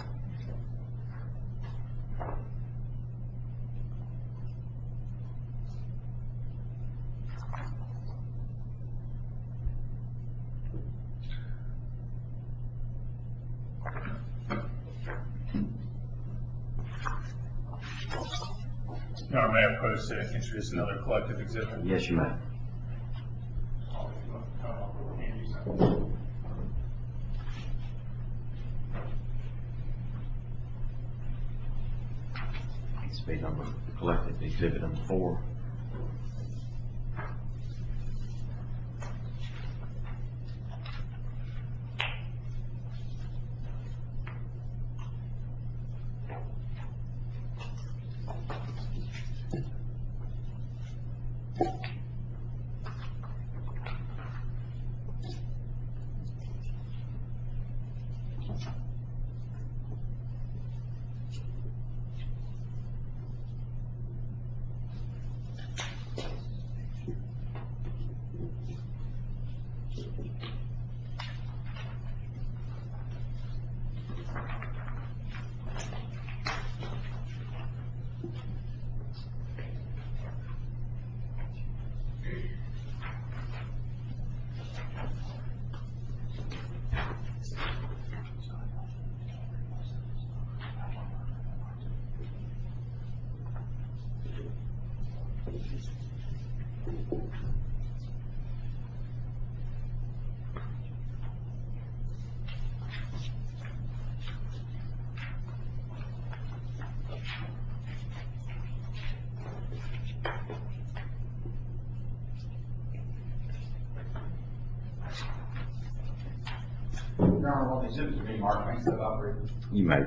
Now, may I post to introduce another collective exhibit? Yes, you may. It's be number collective exhibit number four. Your Honor, all the exhibits are being marked, I can step out briefly. You may.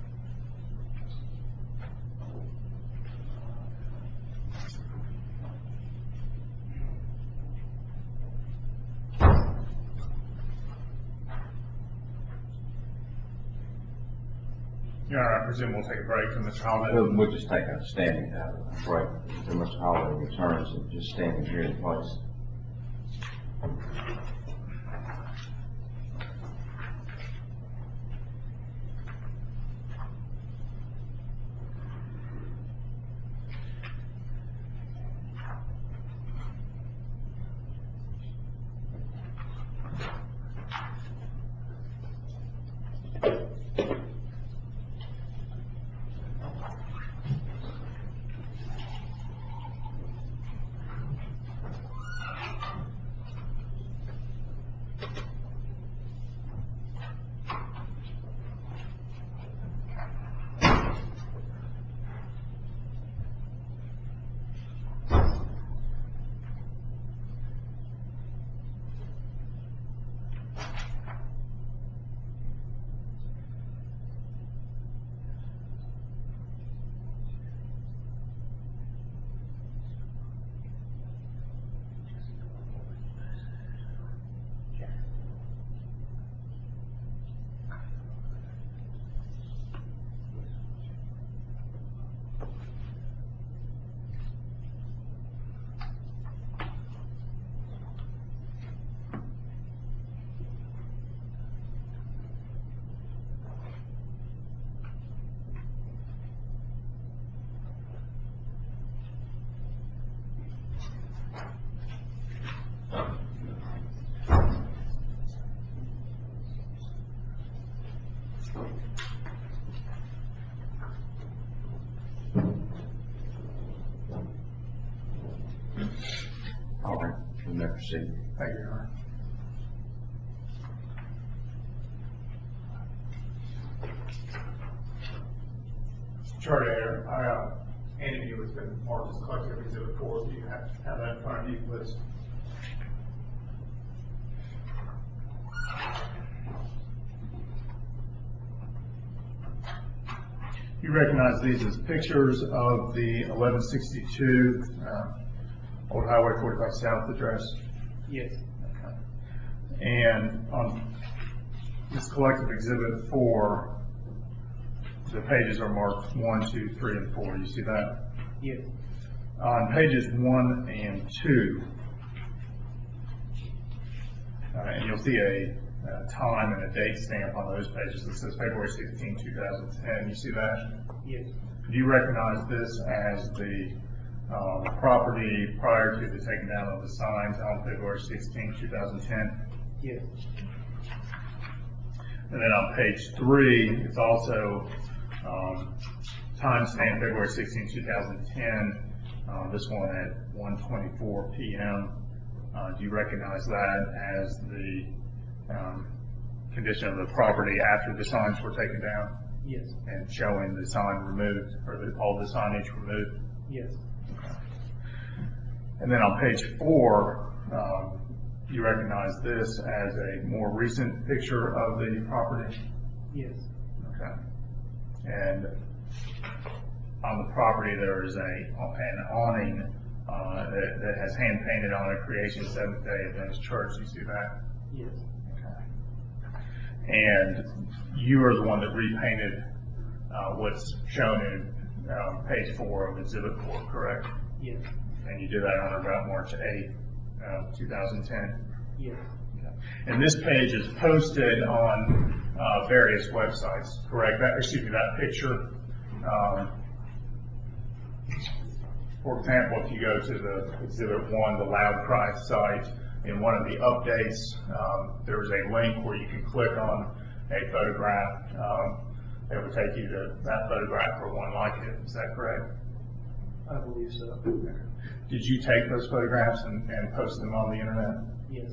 Your Honor, I presume we'll take a break from Mister Holiday. We'll, we'll just take a standing uh, break until Mister Holiday returns and just standing here in place. All right, we may proceed. Thank you, Your Honor. Charter, I, uh, handed you what's been marked as collective exhibit four, if you have, have that in front of you, please. You recognize these as pictures of the eleven sixty-two, uh, Old Highway forty-five South address? Yes. Okay. And on this collective exhibit four, the pages are marked one, two, three, and four. You see that? Yes. On pages one and two, uh, and you'll see a uh, time and a date stamp on those pages that says February sixteenth, two thousand ten. You see that? Yes. Do you recognize this as the um, property prior to the taking down of the signs on February sixteenth, two thousand ten? Yes. And then on page three, it's also um, timestamp February sixteenth, two thousand ten. Uh, this one at one twenty-four p m Uh, do you recognize that as the um, condition of the property after the signs were taken down Yes. and showing the sign removed, or the, all the signage removed? Yes. And then on page four, um, you recognize this as a more recent picture of the property? Yes. Okay. And on the property, there is a an awning uh, that, that has hand painted on it, Creation Seventh Day Adventist Church. You see that? Yes. Okay. And you are the one that repainted uh, what's shown in um, page four of Exhibit four, correct? Yes. And you did that on about March eighth, uh, two thousand ten. Yes. Okay. And this page is posted on uh, various websites, correct? That, excuse me, that picture. Um, for example, if you go to the Exhibit one, the Loud Cry site, in one of the updates, um, there is a link where you can click on a photograph. Um, that would take you to that photograph or one like it. Is that correct? I believe so. Did you take those photographs and, and post them on the internet? Yes.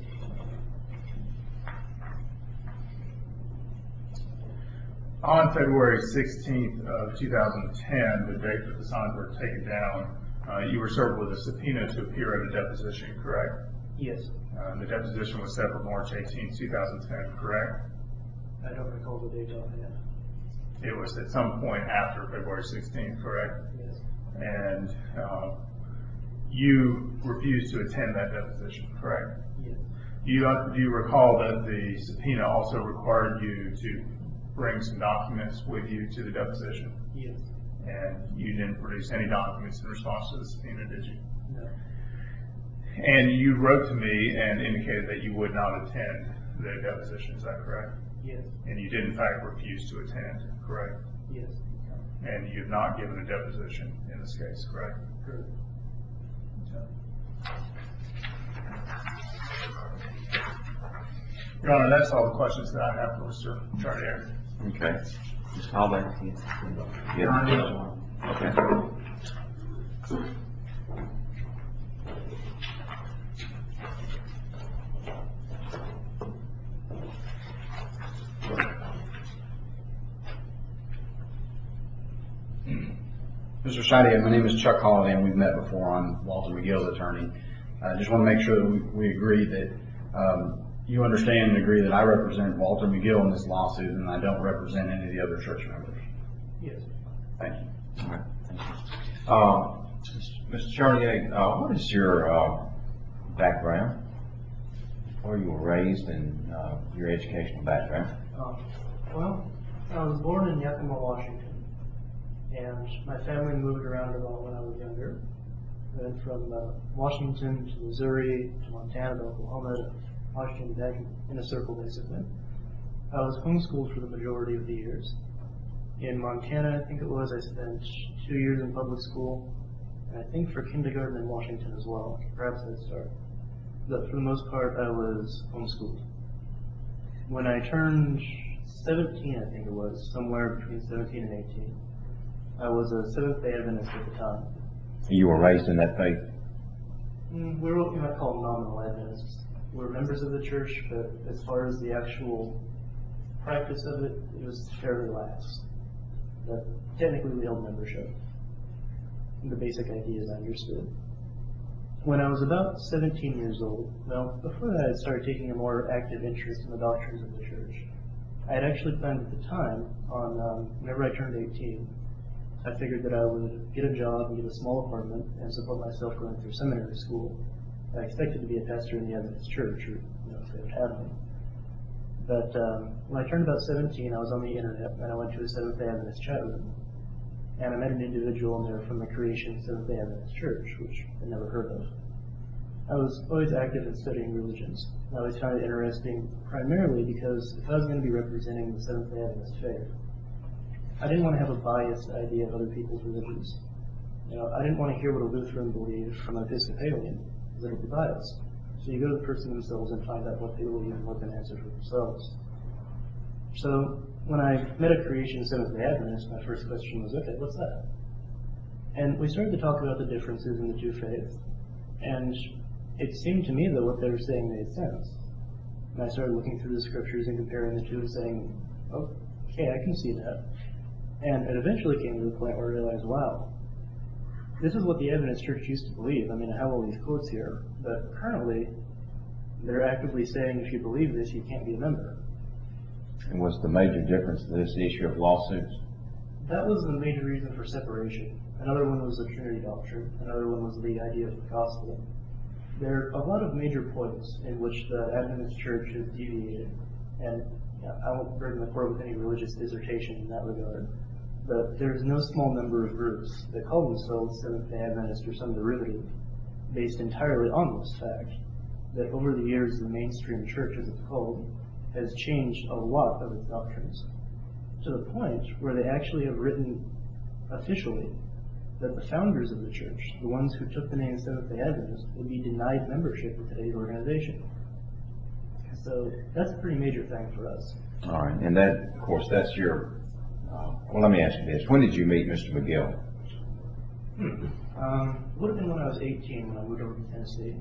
On February sixteenth of two thousand ten, the date that the signs were taken down, uh, you were served with a subpoena to appear at a deposition, correct? Yes. Uh, the deposition was set for March eighteenth, two thousand ten, correct? I don't recall the date offhand. It was at some point after February sixteenth, correct? Yes. And uh, you refused to attend that deposition, correct? Yes. Do you, uh, do you recall that the subpoena also required you to bring some documents with you to the deposition? Yes. And you didn't produce any documents in response to the subpoena, did you? No. And you wrote to me and indicated that you would not attend the deposition, is that correct? Yes. And you did in fact refuse to attend, correct? Yes. And you have not given a deposition in this case, correct? Correct. Your Honor, that's all the questions that I have for Mister Chartier. Okay. Mister Holiday? You have a question? Okay. Mister Shadier, my name is Chuck Holiday, and we've met before. I'm Walter McGill's attorney. I just want to make sure that we, we agree that um, you understand and agree that I represent Walter McGill in this lawsuit, and I don't represent any of the other church members. Yes. Thank you. All right. Thank you. Uh, Mister Chartier, uh, what is your uh, background? Where you were raised and uh, your educational background? Um, well, I was born in Yakima, Washington, and my family moved around a lot when I was younger. I went from uh, Washington to Missouri to Montana to Oklahoma to Washington, back in a circle basically. I was homeschooled for the majority of the years. In Montana, I think it was, I spent two years in public school, and I think for kindergarten in Washington as well. Perhaps I'd start. But for the most part, I was homeschooled. When I turned seventeen, I think it was, somewhere between seventeen and eighteen, I was a Seventh-day Adventist at the time. You were raised in that faith? Mm, we were what you might call nominal Adventists. We were members of the church, but as far as the actual practice of it, it was fairly lax. But technically we held membership. The basic ideas I understood. When I was about seventeen years old, well, before that I had started taking a more active interest in the doctrines of the church. I had actually planned at the time on, um, whenever I turned eighteen, I figured that I would get a job and get a small apartment and support myself going through seminary school. I expected to be a pastor in the Adventist church, or, you know, if they would have me. But um, when I turned about seventeen, I was on the internet, and I went to a Seventh-day Adventist chat room. And I met an individual in there from the Creation Seventh-day Adventist Church, which I'd never heard of. I was always active in studying religions. I always found it interesting, primarily because if I was going to be representing the Seventh-day Adventist faith, I didn't want to have a biased idea of other people's religions. You know, I didn't want to hear what a Lutheran believed from an Episcopalian, because it would be biased. So you go to the person themselves and find out what they believe and let them answer for themselves. So when I met a Creation Seventh-day Adventist, my first question was, okay, what's that? And we started to talk about the differences in the two faiths, and it seemed to me that what they were saying made sense. And I started looking through the scriptures and comparing the two and saying, oh, okay, I can see that. And it eventually came to the point where I realized, wow, this is what the Adventist Church used to believe. I mean, I have all these quotes here, but currently they're actively saying if you believe this, you can't be a member. And was the major difference this issue of lawsuits? That was the major reason for separation. Another one was the Trinity doctrine. Another one was the idea of the gospel. There are a lot of major points in which the Adventist Church has deviated, and yeah, I won't burden the court with any religious dissertation in that regard. But there's no small number of groups that call themselves Seventh-day Adventist or some derivative, based entirely on this fact, that over the years the mainstream church, as it's called, has changed a lot of its doctrines, to the point where they actually have written officially that the founders of the church, the ones who took the name Seventh-day Adventist, would be denied membership in today's organization. So that's a pretty major thing for us. All right, and that, of course, that's your, uh, well, let me ask you this. When did you meet Mister McGill? Hmm. Um, it would have been when I was eighteen when I moved over to Tennessee.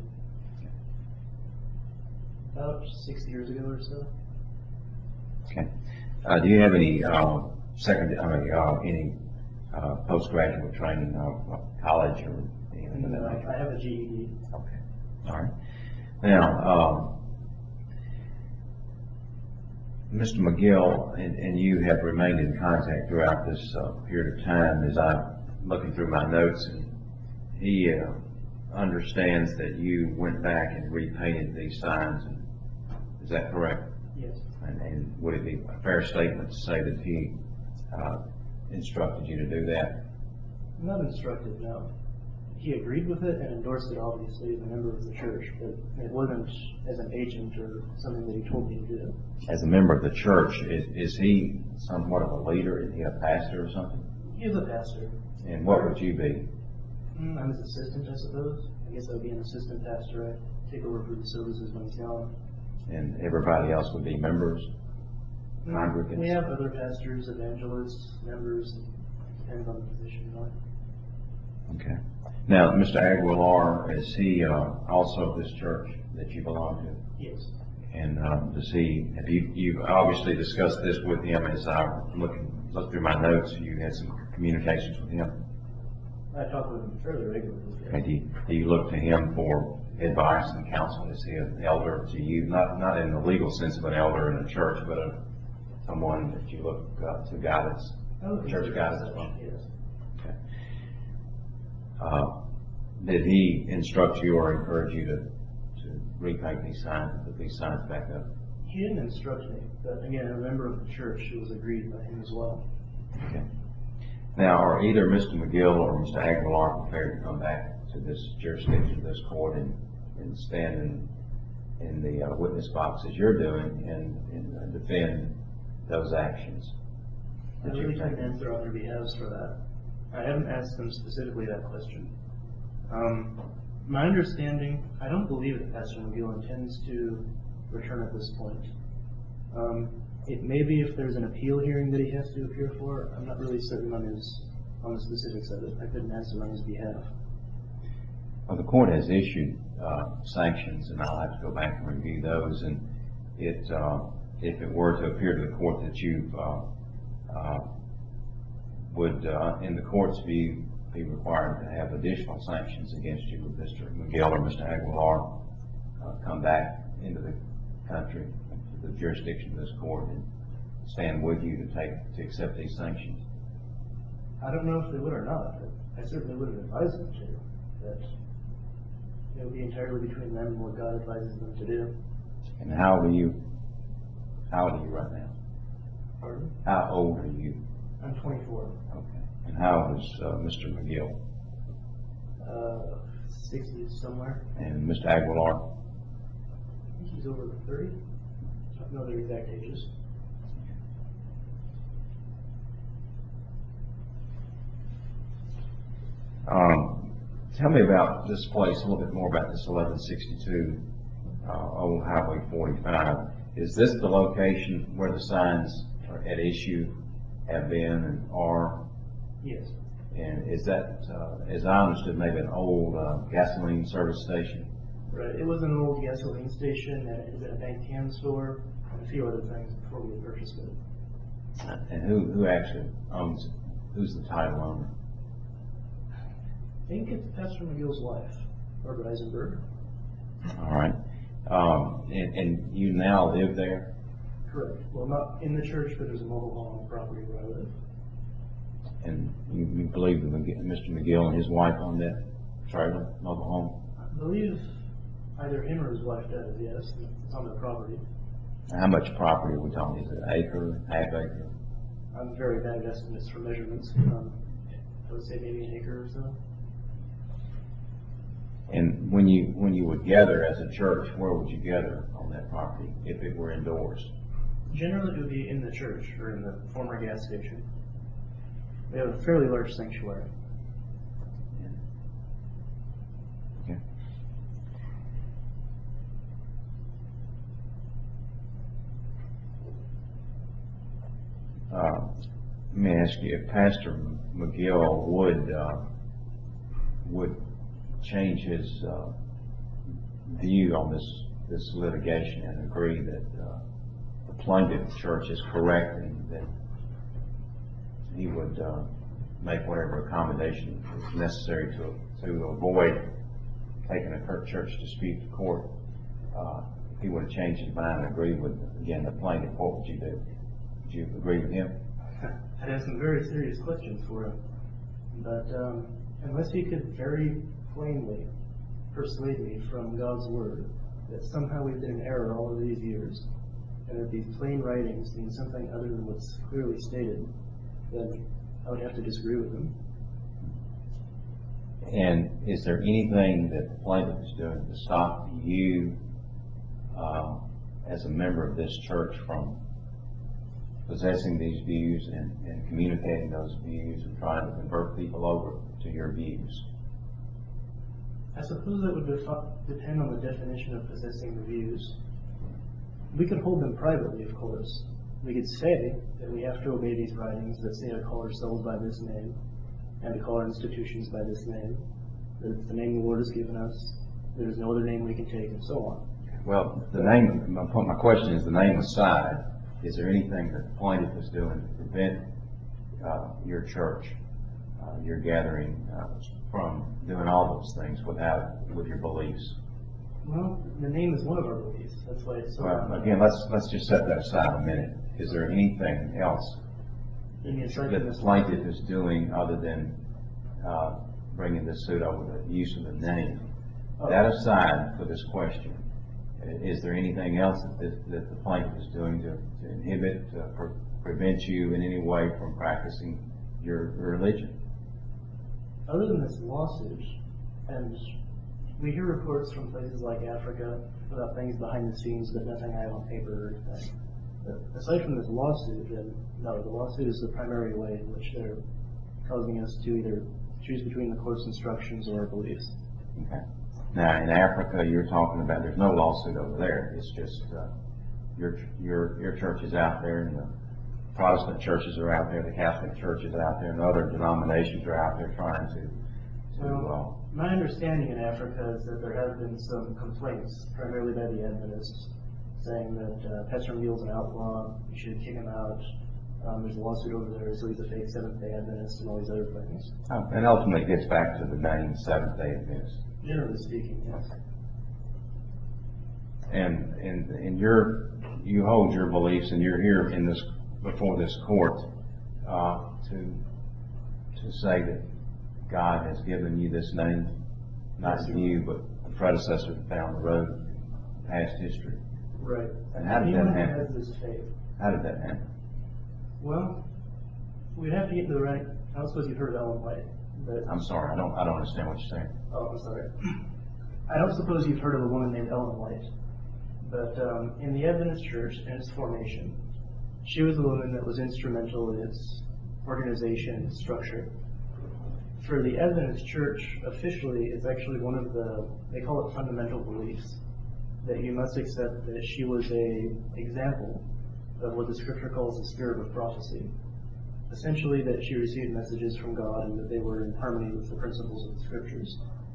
About six years ago or so. Okay. Uh, do you have any uh, second, I mean, uh, any uh, postgraduate training, uh, college or anything of that No, nature? I have a G E D. Okay. All right. Now, um, Mister McGill and, and you have remained in contact throughout this uh, period of time as I'm looking through my notes, and he uh, understands that you went back and repainted these signs. And is that correct? Yes. And, and would it be a fair statement to say that he uh, instructed you to do that? Not instructed, no. He agreed with it and endorsed it, obviously, as a member of the church, but it wasn't as an agent or something that he told me to do. As a member of the church, is, is he somewhat of a leader? Is he a pastor or something? He is a pastor. And what would you be? Mm, I'm his assistant, I suppose. I guess I would be an assistant pastor. I take over for the services when he's gone. And everybody else would be members? Mm, Congregants? We have other pastors, evangelists, members. It depends on the position, really. Okay. Now, Mister Aguilar, is he uh, also of this church that you belong to? Yes. And um, does he, have you, you've obviously discussed this with him as I look, look through my notes, you had some communications with him? I talk with him fairly regularly. Yes. And do you, do you look to him for advice and counsel? Is he an elder to you? Not, not in the legal sense of an elder in the church, but a, someone that you look uh, to guidance, I would church consider guidance such, from? yes. Okay. Uh, did he instruct you or encourage you to, to repaint these signs and put these signs back up? He didn't instruct me, but again, a member of the church, it was agreed by him as well. Okay. Now, are either Mister McGill or Mister Aguilar prepared to come back to this jurisdiction of this court and, and stand in, in the uh, witness box as you're doing and, and uh, defend those actions? I that really you've couldn't taken? answer on their behalves for that. I haven't asked them specifically that question. Um, my understanding, I don't believe that Pastor McGill intends to return at this point. Um, it may be if there's an appeal hearing that he has to appear for. I'm not really certain on his on the specifics of it. I couldn't answer on his behalf. Well, the court has issued uh, sanctions, and I'll have to go back and review those. And it, uh, if it were to appear to the court that you've uh, uh, would, uh, in the court's view, be required to have additional sanctions against you, would Mister McGill or Mister Aguilar uh, come back into the country, into the jurisdiction of this court, and stand with you to take to accept these sanctions? I don't know if they would or not, but I certainly wouldn't advise them to. That it would be entirely between them and what God advises them to do. And how old are you? How old are you right now? Pardon? How old are you? I'm twenty-four. Okay. And how old is uh, Mister McGill? Uh, sixties somewhere. And Mister Aguilar? I think he's over thirty. I don't know their exact ages. Um, tell me about this place, a little bit more about this eleven sixty-two uh, Old Highway forty-five. Is this the location where the signs are at issue have been and are? Yes. And is that, uh, as I understood, maybe an old uh, gasoline service station? Right. It was an old gasoline station, and it had been a bank can store, and a few other things before we purchased it. And who, who actually owns it? Who's the title owner? I think it's Pastor McGill's wife, Barbara Eisenberg. All right. Um, and, and you now live there? Correct. Well, not in the church, but there's a mobile home on the property where I live. And you, you believe that McG- Mister McGill and his wife own that trailer, mobile home? I believe either him or his wife does, yes. It's on their property. How much property are we talking? Is it an acre, half acre? I'm very bad at estimates for measurements. Um, I would say maybe an acre or so. And when you, when you would gather as a church, where would you gather on that property if it were indoors? Generally, it would be in the church or in the former gas station. We have a fairly large sanctuary. Okay. Uh, let me ask you, if Pastor McGill would, uh, would change his, uh, view on this, this litigation and agree that, uh, the plaintiff church is correct and that he would, uh, make whatever accommodation is necessary to, to avoid taking a church dispute to court, uh, he would have changed his mind and agreed with, again, the plaintiff, what would you do? Would you agree with him? I'd have some very serious questions for him. But um, unless he could very plainly persuade me from God's word that somehow we've been in error all of these years, and that these plain writings mean something other than what's clearly stated, then I would have to disagree with him. And is there anything that the plaintiff is doing to stop you, uh, as a member of this church, from possessing these views and, and communicating those views and trying to convert people over to your views? I suppose that would defi- depend on the definition of possessing the views. We could hold them privately, of course. We could say that we have to obey these writings that say to call ourselves by this name, and to call our institutions by this name, that it's the name the Lord has given us, there is no other name we can take, and so on. Well, the name, my, my question is the name aside, is there anything that the plaintiff is doing to prevent uh, your church, uh, your gathering, uh, from doing all those things without, with your beliefs? Well, the name is one of our beliefs. That's why it's so. Well, again, let's let's just set that aside a minute. Is there anything else that the plaintiff is doing other than uh, bringing this suit over the use of the name? Oh. That aside for this question, is there anything else that, this, that the plaintiff is doing to, to inhibit, to pre- prevent you in any way from practicing your religion? Other than this lawsuit, and we hear reports from places like Africa about things behind the scenes, but nothing I have on paper or anything. But aside from this lawsuit, then no, the lawsuit is the primary way in which they're causing us to either choose between the court's instructions or our beliefs. Okay. Now, in Africa, you're talking about, there's no lawsuit over there. It's just uh, your your your church is out there, and the Protestant churches are out there, the Catholic Church is out there, and other denominations are out there trying to. to Well, uh, my understanding in Africa is that there have been some complaints, primarily by the Adventists, saying that uh, Pastor McGill's an outlaw, you should kick him out. Um, there's a lawsuit over there, so he's a fake Seventh-day Adventist and all these other things. oh, and ultimately, it gets back to the name Seventh-day Adventist. Generally speaking, yes. And and and your you hold your beliefs, and you're here in this before this court uh, to to say that God has given you this name, not Yes, you, but the predecessor down the road, in past history. Right. And how did Anyone that who happen? has this faith. How did that happen? Well, we'd have to get to the right. I don't suppose you've heard of Ellen White, but I'm sorry, I don't I don't understand what you're saying. oh, I'm sorry. I don't suppose you've heard of a woman named Ellen White, but um, in the Adventist Church and its formation, she was a woman that was instrumental in its organization and structure. For the Adventist Church, officially, it's actually one of the, they call it fundamental beliefs, that you must accept that she was a example of what the Scripture calls the spirit of prophecy. Essentially, that she received messages from God and that they were in harmony with the principles of the Scriptures.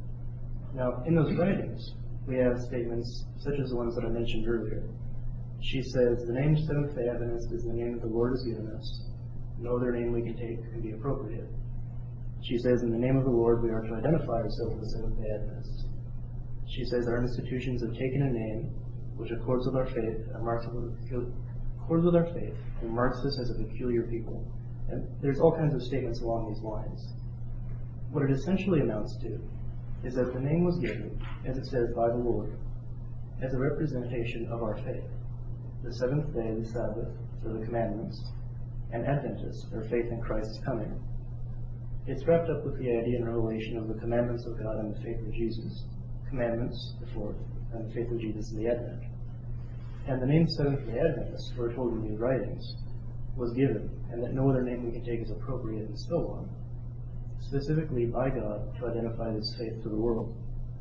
Now, in those writings, we have statements such as the ones that I mentioned earlier. She says, the name Seventh-day Adventist is the name that the Lord has given us. No other name we can take can be appropriate. She says, in the name of the Lord, we are to identify ourselves as Seventh-day Adventists. She says, our institutions have taken a name which accords with our faith and marks accords with our faith and marks us as a peculiar people. And there's all kinds of statements along these lines. What it essentially amounts to is that the name was given, as it says, by the Lord, as a representation of our faith. The seventh day, the Sabbath, or the commandments, and Adventists, or faith in Christ's coming. It's wrapped up with the idea and revelation of the commandments of God and the faith of Jesus. Commandments, the fourth, and the faith of Jesus in the Advent. And the name Seventh-day Adventist, we're told in these writings, was given, and that no other name we can take is appropriate, and so on, specifically by God to identify this faith to the world.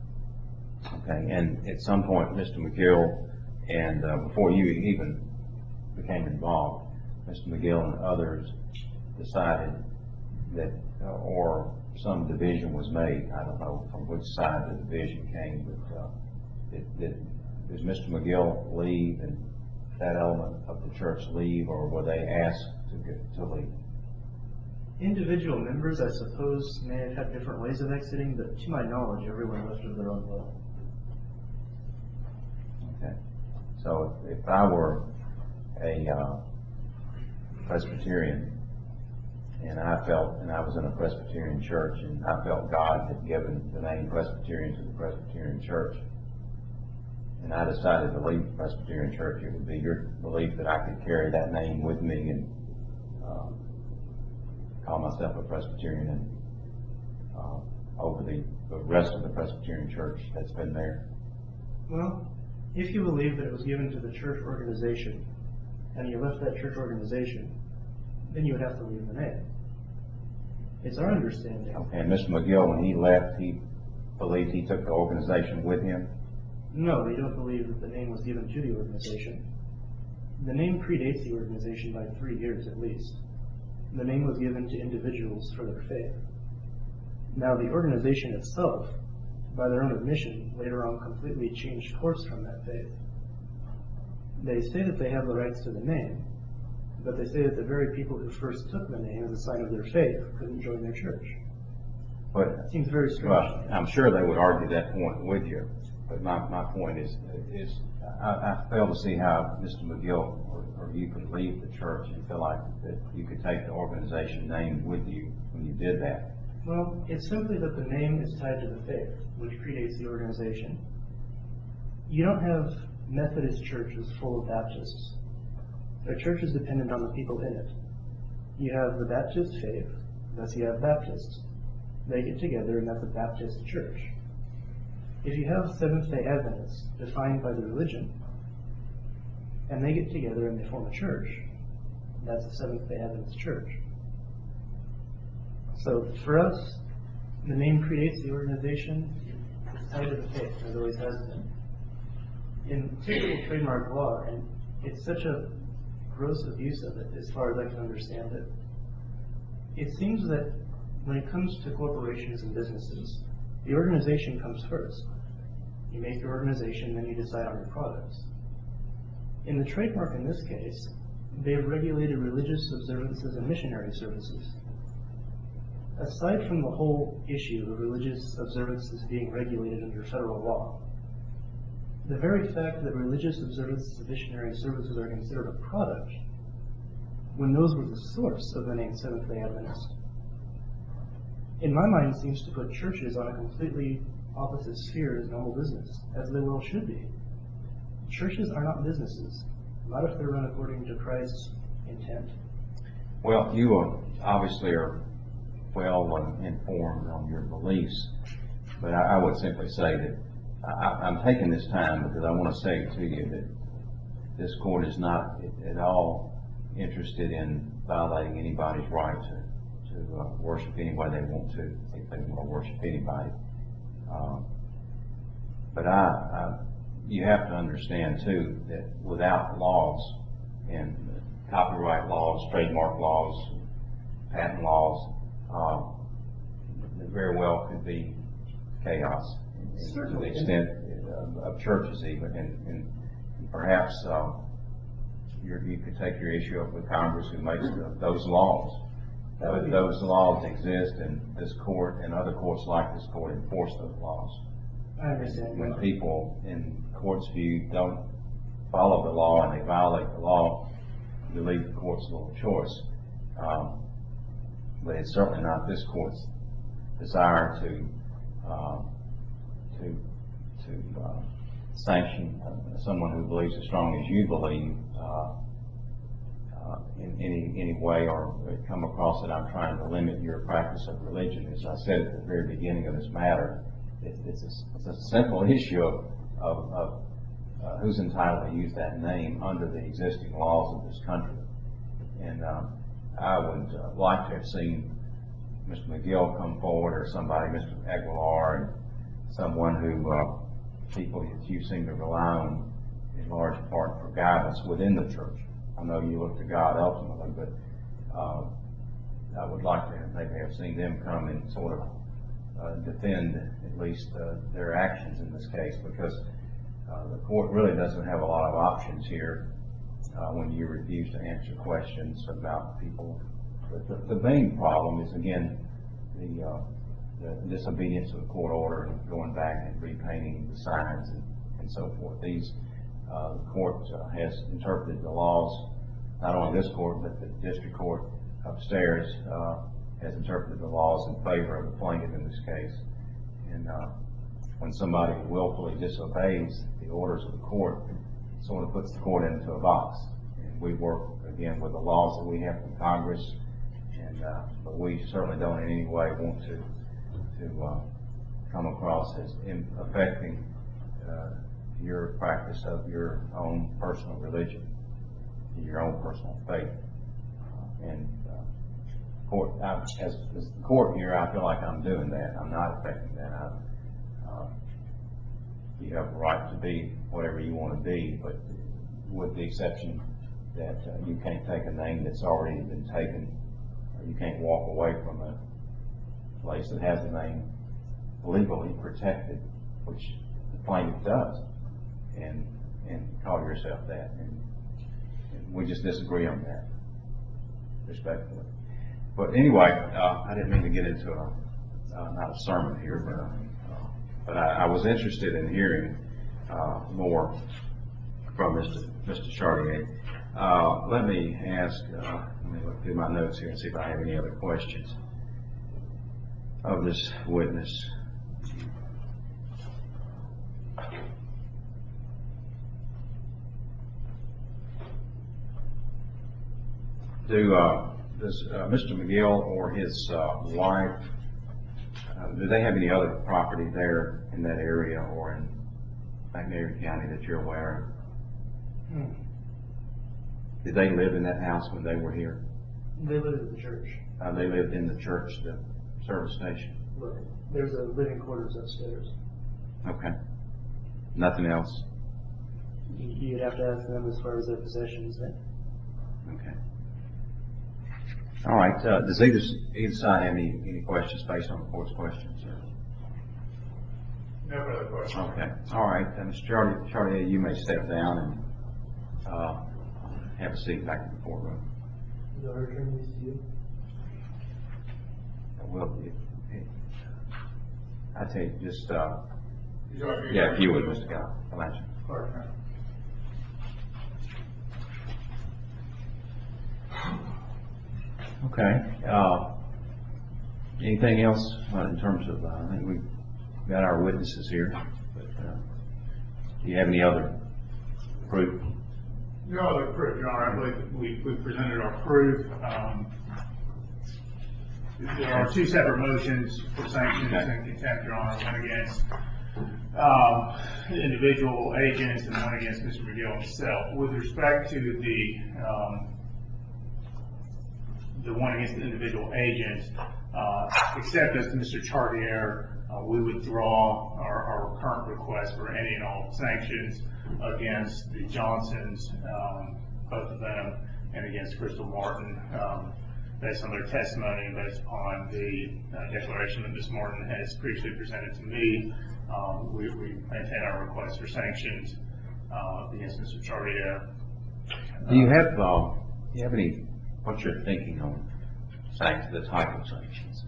Okay, and at some point, Mister McGill, and uh, before you even became involved, Mister McGill and others decided that, uh, or some division was made. I don't know from which side the division came, but uh, did, did, did Mister McGill leave and that element of the church leave, or were they asked to get, to leave? Individual members, I suppose, may have had different ways of exiting, but to my knowledge, everyone left of their own will. Okay. So if, if I were a uh, Presbyterian, and I felt, and I was in a Presbyterian church, and I felt God had given the name Presbyterian to the Presbyterian church, and I decided to leave the Presbyterian church, it would be your belief that I could carry that name with me and uh, call myself a Presbyterian and uh, over the, the rest of the Presbyterian church that's been there. Well, if you believe that it was given to the church organization, and you left that church organization, then you would have to leave the name. It's our understanding. Okay, and Mister McGill, when he left, he believed he took the organization with him? No, we don't believe that the name was given to the organization. The name predates the organization by three years at least. The name was given to individuals for their faith. Now, the organization itself, by their own admission, later on completely changed course from that faith. They say that they have the rights to the name, but they say that the very people who first took the name as a sign of their faith couldn't join their church. But, That seems very strange. well, I'm sure they would argue that point with you, but my, my point is, is I, I fail to see how Mister McGill or, or you could leave the church and feel like that you could take the organization name with you when you did that. Well, it's simply that the name is tied to the faith, which predates the organization. You don't have Methodist churches full of Baptists. Their church is dependent on the people in it. You have the Baptist faith, thus you have Baptists. They get together and that's a Baptist church. If you have Seventh-day Adventists defined by the religion, and they get together and they form a church, that's a Seventh-day Adventist church. So for us, the name predates the organization. It's tied to the faith, as it always has been. In typical trademark law, and it's such a gross abuse of it, as far as I can understand it, it seems that when it comes to corporations and businesses, the organization comes first. You make your organization, then you decide on your products. In the trademark in this case, they've regulated religious observances and missionary services. Aside from the whole issue of religious observances being regulated under federal law, the very fact that religious observances and missionary services are considered a product, when those were the source of the name Seventh-day Adventist, in my mind seems to put churches on a completely opposite sphere as normal business, as they well should be. Churches are not businesses, not if they're run according to Christ's intent. Well, you uh, obviously are well uh, informed on your beliefs, but I, I would simply say that I, I'm taking this time because I want to say to you that this court is not at all interested in violating anybody's right to, to uh, worship any way they want to, if they want to worship anybody. Um, but I, I, you have to understand too that without laws and copyright laws, trademark laws, patent laws, um, there very well could be chaos to the extent of, of churches even, and, and perhaps uh, you're, you could take your issue up with Congress who makes the, those laws. But those laws exist, and this court and other courts like this court enforce those laws. I understand. When people in court's view don't follow the law and they violate the law, you leave the court's little choice. Um, but it's certainly not this court's desire to uh, to to uh, sanction uh, someone who believes as strong as you believe uh, uh, in any any way, or come across that I'm trying to limit your practice of religion. As I said at the very beginning of this matter, it, it's, a, it's a simple issue of, of, of uh, who's entitled to use that name under the existing laws of this country. And um, I would uh, like to have seen Mister McGill come forward, or somebody, Mister Aguilar, and someone who uh, people that you seem to rely on in large part for guidance within the church. I know you look to God ultimately, but uh, I would like to have, maybe have seen them come and sort of uh, defend at least uh, their actions in this case, because uh, the court really doesn't have a lot of options here uh, when you refuse to answer questions about people. But the, the main problem is, again, the, uh, the disobedience of the court order and going back and repainting the signs and, and so forth. These uh, the court uh, has interpreted the laws, not only this court, but the district court upstairs uh, has interpreted the laws in favor of the plaintiff in this case. And uh, when somebody willfully disobeys the orders of the court, it sort of puts the court into a box. And we work, again, with the laws that we have from Congress, and uh, but we certainly don't in any way want to to uh, come across as in affecting uh, your practice of your own personal religion, your own personal faith. Uh, and uh, court, I, as, as the court here, I feel like I'm doing that. I'm not affecting that. I, uh, you have a right to be whatever you want to be, but with the exception that uh, you can't take a name that's already been taken. Or you can't walk away from a place that has a name legally protected, which the plaintiff does, and and call yourself that. And, and we just disagree on that, respectfully. But anyway, uh, I didn't mean to get into a uh, not a sermon here, but uh, uh, but I, I was interested in hearing uh, more from Mister Mister Chartier. Uh, let me ask. Uh, let me look through my notes here and see if I have any other questions of this witness. Do uh, does uh, Mister McGill or his uh, wife, uh, do they have any other property there in that area or in McNairy County that you're aware of? Hmm. Did they live in that house when they were here? They live in the church. Uh, they lived in the church, the service station. Right. There's a living quarters upstairs. Okay. Nothing else? You- You'd have to ask them as far as their possessions. Right? Okay. All right. Uh, does either, either side have any, any questions based on the court's questions? No further questions. Okay. All right. Uh, Mister Charlie, Charlie, you may step down and uh, have a seat back in the courtroom. Is that return these to you? Well, if, if, I tell you, just, uh, yeah, if you would, Mister Galanch. Okay. Uh, anything else uh, in terms of, uh, I think we've got our witnesses here, but uh, do you have any other proof? No other proof, Your Honor. I believe we, we presented our proof. Um, there are two separate motions for sanctions and contempt, Your Honor. One against um, individual agents and one against Mister McGill himself. With respect to the um, the one against the individual agents, uh, except as to Mister Chartier, uh, we withdraw our, our current request for any and all sanctions against the Johnsons, um, both of them, and against Crystal Martin, um, based on their testimony and based upon the uh, declaration that Miz Martin has previously presented to me. Um, we, we maintain our request for sanctions uh, against Mister Chartier. Do you have, uh, do you have any, what's your thinking on sanctions, the type of sanctions?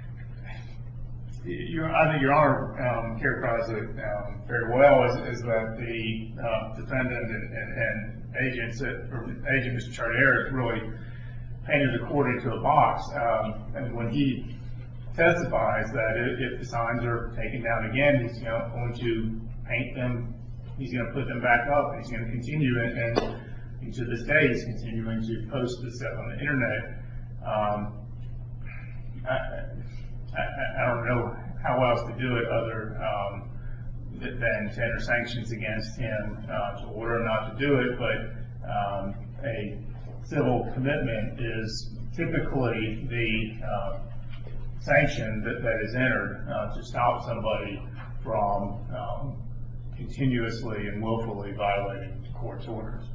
Your, I think Your Honor um, characterized it um, very well, is, is that the uh, defendant and, and, and agents, that, or agent Mister Chartier, really painted the court into a box. Um, and when he testifies that if, if the signs are taken down again, he's you know, going to paint them, he's going to put them back up, and he's going to continue, and, and to this day, he's continuing to post this stuff on the internet. Um, I, I, I don't know how else to do it other um, than to enter sanctions against him, uh, to order him not to do it, but um, a civil commitment is typically the uh, sanction that, that is entered uh, to stop somebody from um, continuously and willfully violating the court's orders.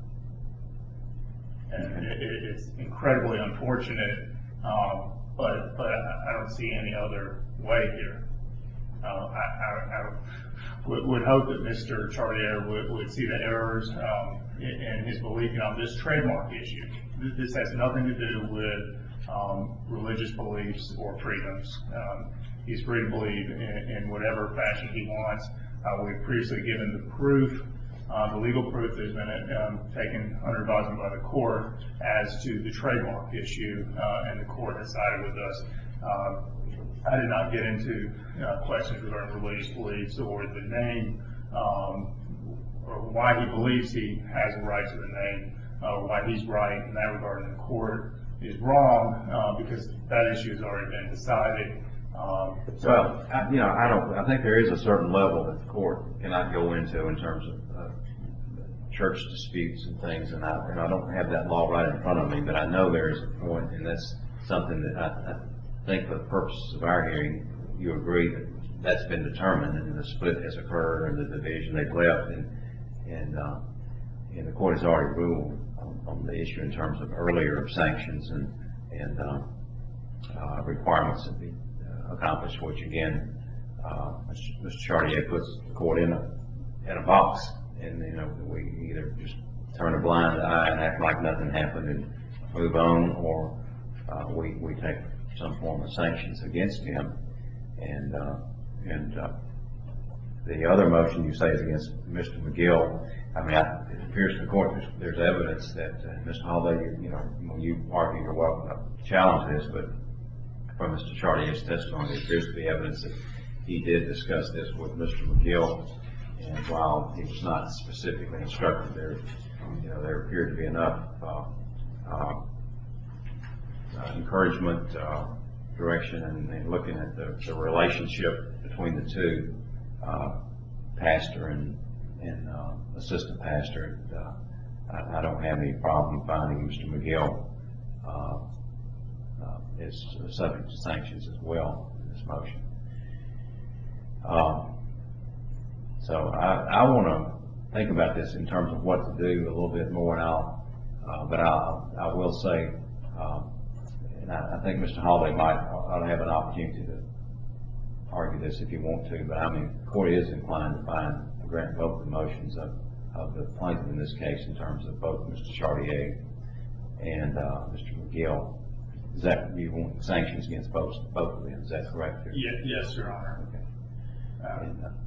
And it, it, it's incredibly unfortunate, um, but but I, I don't see any other way here. Uh, I, I, I would, would hope that Mister Chartier would, would see the errors um, in, in his belief on this trademark issue. This has nothing to do with um, religious beliefs or freedoms. Um, he's free to believe in, in whatever fashion he wants. Uh, we've previously given the proof uh, the legal proof that's been um, taken under advisement by the court as to the trademark issue, uh, and the court has sided with us. Uh, I did not get into uh, questions regarding religious beliefs or the name, um, or why he believes he has a right to the name, uh, why he's right in that regard, and the court is wrong, uh, because that issue has already been decided. Um, so, Well, I, you know, I don't, I think there is a certain level that the court cannot go into in terms of, uh, church disputes and things, and I, and I don't have that law right in front of me, but I know there is a point, and that's something that I, I think for the purposes of our hearing, you agree that that's been determined, and the split has occurred, and the division they've left, and, and, uh, and the court has already ruled on, on the issue in terms of earlier sanctions and, and, uh, uh, requirements that be uh, accomplished, which again, uh, Mister Chartier puts the court in a, in a box, and, you know, we either just turn a blind eye and act like nothing happened and move on, or, uh, we, we take some form of sanctions against him. And, uh, and, uh, the other motion you say is against Mister McGill. I mean, I, it appears to the court there's, there's evidence that, uh, Mister Holiday, you, you know, when you argue, you're welcome to challenge this, but from Mister Chartier's testimony, there appears to be evidence that he did discuss this with Mister McGill, and while he was not specifically instructed, there, you know, there appeared to be enough, uh, uh, uh, encouragement, uh, direction, and, and looking at the, the relationship between the two, uh, pastor and, and uh, assistant pastor. Uh, I, I don't have any problem finding Mister McGill uh, uh, is subject to sanctions as well in this motion. Uh, so I, I want to think about this in terms of what to do a little bit more, and I'll, uh, but I'll, I will say, um, and I, I think Mister Holiday might ought to have an opportunity to argue this if you want to, but I mean, the court is inclined to find, to grant both the motions of, of the plaintiff in this case in terms of both Mister Chartier and uh, Mister McGill. Is that, you want sanctions against both, both of them, is that correct? yeah, yes, Your Honor. Okay. Um, And, uh,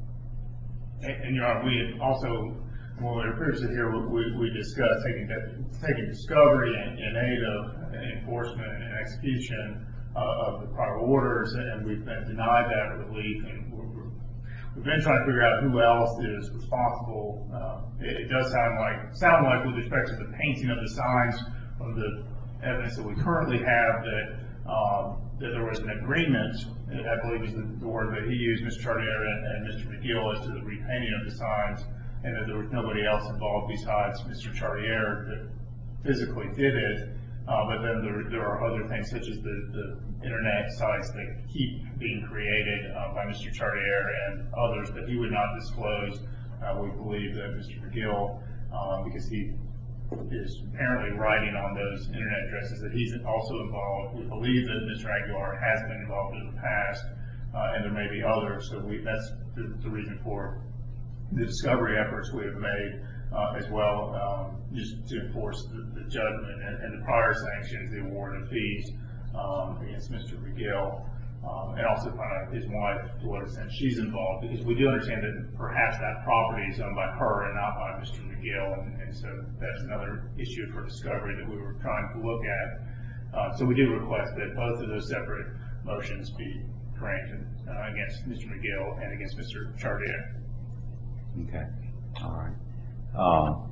And, and, Your Honor, we had also, when we were previously here, we, we discussed taking, taking discovery in, in aid of enforcement and execution uh, of the prior orders, and we've been denied that relief, and we're, we're, we've been trying to figure out who else is responsible. Uh, it, it does sound like, sound like with respect to the painting of the signs, from the evidence that we currently have, that um, that there was an agreement, I believe is the, the word that he used, Mister Chartier and, and Mister McGill, as to the repainting of the signs, and that there was nobody else involved besides Mister Chartier that physically did it. Uh, but then there, there are other things, such as the, the internet sites that keep being created uh, by Mister Chartier and others that he would not disclose. Uh, we believe that Mister McGill, uh, because he is apparently writing on those internet addresses, that he's also involved. We believe that Mister Aguilar has been involved in the past, uh, and there may be others. So we, that's the, the reason for the discovery efforts we have made, uh, as well, um, just to enforce the, the judgment and, and the prior sanctions, the award of fees um, against Mister McGill. Um, and also find out his wife, to what extent she's involved, because we do understand that perhaps that property is owned by her and not by Mister McGill, and, and so that's another issue for discovery that we were trying to look at. Uh, so we do request that both of those separate motions be granted uh, against Mister McGill and against Mister Chartier. Okay, all right. Um,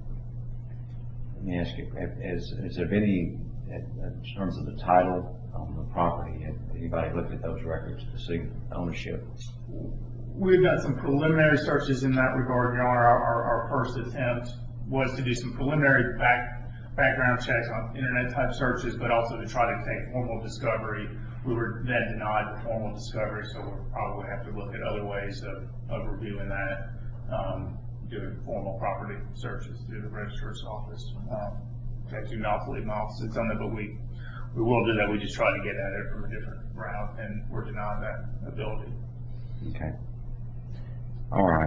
let me ask you, has, has there been any, in terms of the title on the property, have anybody looked at those records to see ownership? We've done some preliminary searches in that regard, Your Honor. Our, our, our first attempt was to do some preliminary back, background checks on internet type searches, but also to try to take formal discovery. We were then denied the formal discovery, so we'll probably have to look at other ways of, of reviewing that, um, doing formal property searches through the registrar's office. Um, I do not believe my office has done that, but we We will do that. We just try to get at it from a different route, and we're denied that ability. Okay. All right.